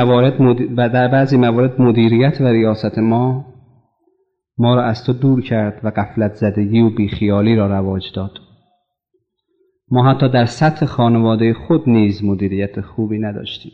بعضی موارد مدیریت و ریاست ما را از تو دور کرد و غفلت زدگی و بیخیالی را رواج داد. ما حتی در سطح خانواده خود نیز مدیریت خوبی نداشتیم.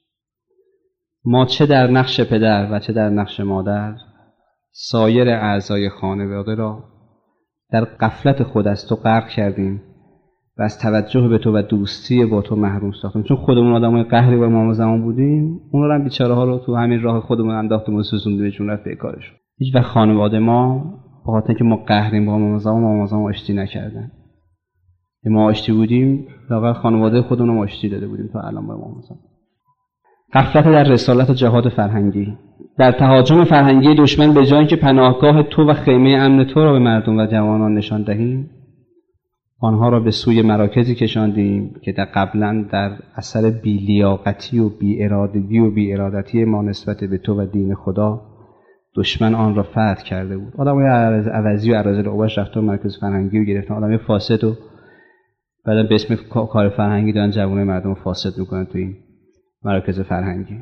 ما چه در نقش پدر و چه در نقش مادر سایر اعضای خانواده را در غفلت خود از تو غرق کردیم و از توجه به تو و دوستی با تو محروم ساختیم. چون خودمون آدمای قهری و امام زمان بودیم، اونا رو هم بیچاره ها رو تو همین راه خودمون انداختیم و سوزوندیمشون رفت به کارشون. هیچ وقت خانواده ما به خاطر اینکه ما قهریم با امام زمان آشتی نکردن. ما آشتی بودیم، لااقل خانواده خودمون رو آشتی داده بودیم تا الان با امام زمان. غفلت در رسالت و جهاد فرهنگی. در تهاجم فرهنگی دشمن به جای اینکه پناهگاه تو و خیمه امن تو را به مردم و جوانان نشان دهیم، آنها را به سوی مراکزی کشاندیم که قبلا در اثر بی‌لیاقتی و بی‌ارادگی و بی‌ارادتی ما نسبت به تو و دین خدا دشمن آن را فتح کرده بود. آدمای عوضی و اراذل اوباش رفتن مرکز فرهنگی رو گرفتن، آدمای فاسد و بعدا به اسم کار فرهنگی دارن جوانای مردم رو فاسد میکنن تو این مراکز فرهنگی.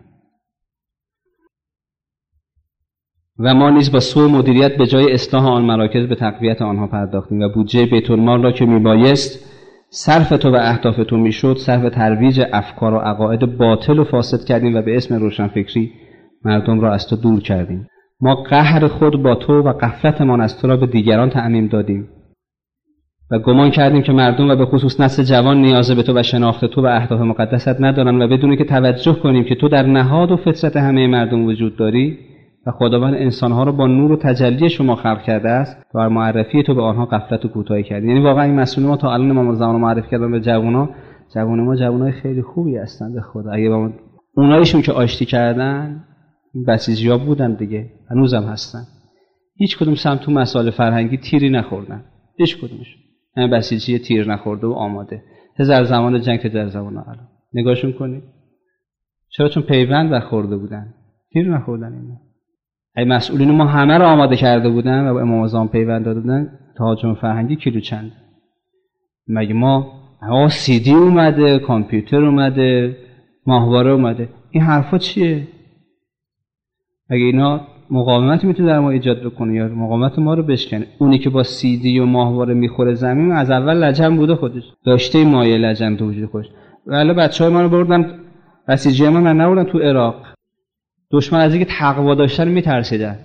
و ما نیز با سوء مدیریت به جای اصلاح آن مراکز به تقویت آنها پرداختیم و بودجه بیت المال را که میبایست صرف تو و اهداف تو میشد صرف ترویج افکار و عقاید باطل و فاسد کردیم و به اسم روشنفکری مردم را از تو دور کردیم. ما قهر خود با تو و غفلتمان از تو را به دیگران تعمیم دادیم و گمان کردیم که مردم و به خصوص نسل جوان نیاز به تو و شناخت تو و اهداف مقدست ندارند و بدون که توجه کنیم که تو در نهاد و فطرت همه مردم وجود داری و خداوند انسانها را با نور و تجلی شما خلق کرده است و بر معرفی تو به آنها غفلت و کوتاهی کردیم. یعنی واقعا این مسئول ما تا الان امام زمان معرفی کردن به جوان ما جوانای خیلی خوبی هستند به خدا. اگه با اونایشون که آشتی کردن بسیجیا بودن دیگه، هنوزم هستن. هیچ کدوم سمت تو مسائل فرهنگی تیری نخوردن. هیچ کدومش. یعنی بسیجی تیر نخورده و آماده. در زمان جنگ تا در زمان الان. نگاهشون کنید. چرا؟ چون پیوند برخورده بودن. تیر نخوردن اینا. ای مسئولین ما همه رو آماده کرده بودن و امام زمان پیوند داده بودن. تهاجم فرهنگی کیلو چند؟ مگه ما سی دی اومده، کامپیوتر اومده، ماهواره اومده. این حرفا چیه؟ اگه اینا مقاومتی میتونه در ما ایجاد بکنه یا مقاومت ما رو بشکنه، اونی که با سی دی و ماهواره میخوره زمین از اول لجن بوده، خودش داشته مایه لجن تو وجود خودش. ولی بچهای ما رو بردن بسیجی من نبردن تو عراق. دشمن از اینکه تقوا داشتن میترسیدن،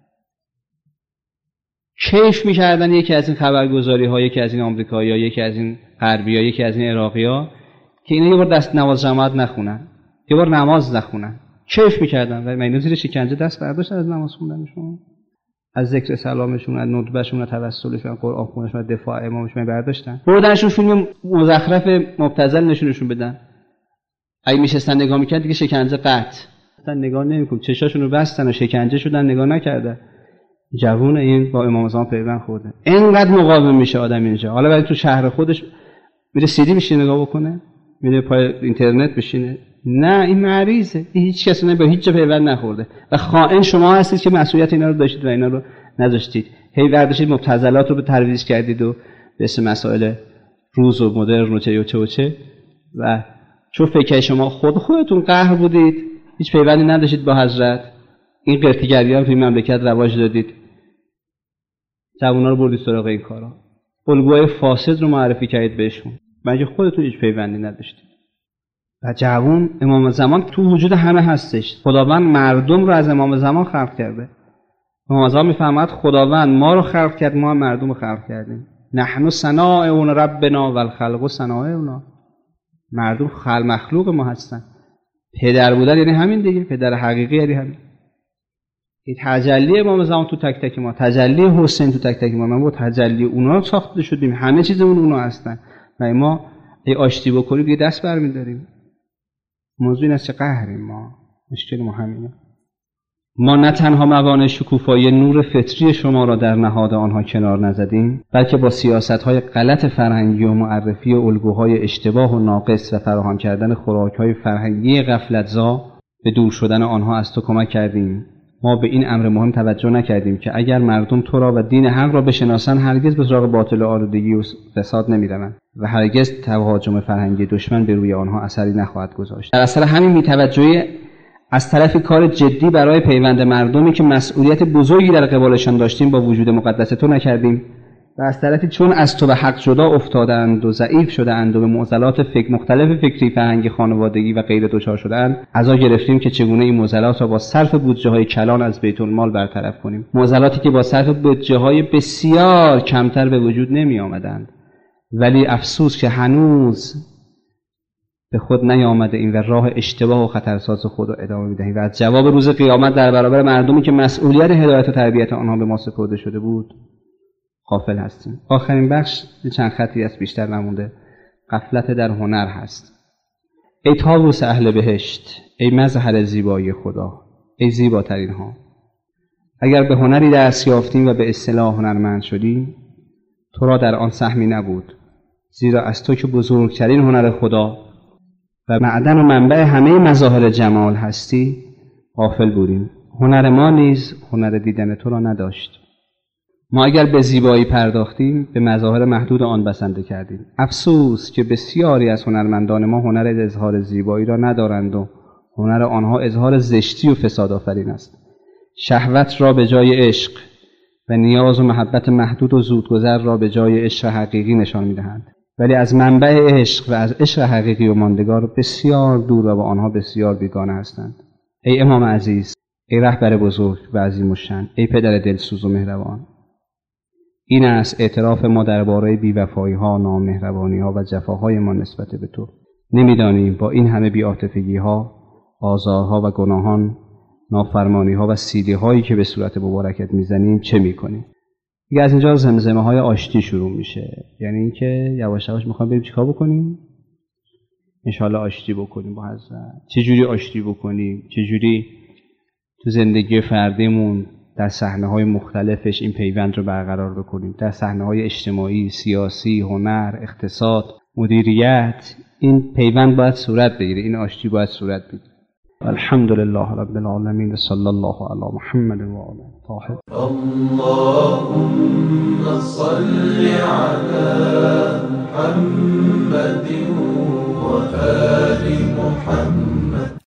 کیف میکردن یکی از این خبرگزاری ها، یکی از این آمریکایی ها، یکی از این غربی ها، یکی از این عراقی ها که اینا یه بار دست نماز جماعت نخونن، یه بار نماز نخونن، کیف میکردن. ولی اینا زیر شکنجه دست برداشتن از نماز خوندنشون، از ذکر سلامشون، از ندبهشون، از توسلشون، قرآن خوندنشون، از دفاع امامشون برداشتن. بردنشون فیلم مزخرف مبتذل نشونشون بدن. اگه میشستن نگاه میکرد دیگه شکنجه قطع. اصلا نگاه نمیکنن، چشاشون رو بستن و شکنجه شدن، نگاه نکردن. جوون این با امام زمان پیوند خورده. اینقدر مقاوم میشه آدم اینجا. حالا ولی تو شهر خودش میره سیدی میشینه نگاه بکنه، میره پای اینترنت بشینه. نه، این مریضه. هیچ کسی نه به هیچ جا پیوند نخورده. و خائن شما هستید که مسئولیت اینا رو داشتید و اینا رو نذاشتید. هی برداشتید مبتذلات رو به ترویج کردید و به اسم مسائل روز و مدرن و چه و چون فکر شما خودتون قهر بودید، هیچ پیوندی نداشتید با حضرت، این قرتیگری ها توی مملکت رواج دادید، جوونا رو بردید سراغ این کارا، الگوهای فاسد رو معرفی کردید بهشون، مگه خودتون هیچ پیوندی نداشتید. و جوون امام زمان تو وجود همه هستش. خداوند مردم رو از امام زمان خلق کرده. مازا میفهمد خداوند ما رو خلق کرد، ما هم مردم رو خلق کردیم. نحن صنائع ربنا و الخلق صنائعنا. مردم مخلوق ما هستن. پدر بودن یعنی همین دیگه، پدر حقیقی یعنی همین. این تجلی امام زمان تو تک تک ما، تجلی حسین تو تک تک ما با تجلی اونا ساخته شدیم، همه چیزمون اونا هستن و ما ای آشتی بکنیم یه دست برمی‌داریم. موضوع این است که قهریم ما، مشکل ما همینه. ما نه تنها موانع شکوفایی نور فطری شما را در نهاد آنها کنار نزدیم، بلکه با سیاست‌های غلط فرهنگی و معرفی الگوهای اشتباه و ناقص و فراهم کردن خوراک‌های فرهنگی غفلت‌زا به دور شدن آنها از تو کمک کردیم. ما به این امر مهم توجه نکردیم که اگر مردم تو را و دین حق را بشناسند هرگز به سراغ باطل و آلودگی و فساد نمی‌روند و هرگز تهاجم فرهنگی دشمن به روی آنها اثری نخواهد گذاشت. در اصل همین بی‌توجهی از طرف کار جدی برای پیوند مردمی که مسئولیت بزرگی در قبالشان داشتیم با وجود مقدس تو نکردیم و از طرفی چون از تو به حق جدا افتادند و ضعیف شدند و به معضلات مختلف فکری، فرهنگی، خانوادگی و غیره دچار شدند، عزا گرفتیم که چگونه این معضلات را با صرف بودجه‌های کلان از بیت المال برطرف کنیم. معضلاتی که با صرف بودجه‌های بسیار کمتر به وجود نمی آمدند، ولی افسوس که هنوز به خود نیامده این و راه اشتباه و خطرساز خود را ادامه می‌دهیم و از جواب روز قیامت در برابر مردمی که مسئولیت هدایت و تربیت آنها به ما سپرده شده بود غافل هستیم. آخرین بخش چند خطی است، بیشتر نمونده. غفلت در هنر هست. ای طاووس اهل بهشت، ای مظهر زیبایی خدا، ای زیباترین ها، اگر به هنری دست یافتیم و به اصطلاح هنرمند شدیم، تو را در آن سهمی نبود، زیرا از تو که بزرگترین هنر خدا و معدن و منبع همه مظاهر جمال هستی غافل بودیم. هنر ما نیز هنر دیدن تو را نداشت. ما اگر به زیبایی پرداختیم به مظاهر محدود آن بسنده کردیم. افسوس که بسیاری از هنرمندان ما هنر اظهار زیبایی را ندارند و هنر آنها اظهار زشتی و فساد آفرین است. شهوت را به جای عشق و نیاز و محبت محدود و زودگذر را به جای عشق حقیقی نشان می‌دهند، ولی از منبع عشق و از عشق حقیقی و ماندگار بسیار دور و با آنها بسیار بیگانه هستند. ای امام عزیز، ای رهبر بزرگ و عظیم الشأن، ای پدر دلسوز و مهربان، این است اعتراف ما درباره بی‌وفایی‌ها، نامهربانی‌ها و جفاهای ما نسبت به تو. نمی‌دانیم با این همه بی‌عاطفگی‌ها، آزارها و گناهان، نافرمانی‌ها و سیلی‌هایی که به صورت مبارکت می‌زنیم چه می‌کنیم. دیگه از اینجا زمزمه‌های آشتی شروع میشه، یعنی اینکه یواش یواش می‌خوام بریم چیکار بکنیم؟ انشالله آشتی بکنیم با حضرت. چجوری آشتی بکنیم؟ چجوری تو زندگی فردیمون در صحنه‌های مختلفش این پیوند رو برقرار بکنیم، در صحنه‌های اجتماعی، سیاسی، هنر، اقتصاد، مدیریت، این پیوند باید صورت بگیره، این آشتی باید صورت بگیره. الحمدلله رب العالمین، صلی الله علی محمد و آله الطاهرین. اللهم صل علی محمد و آل محمد.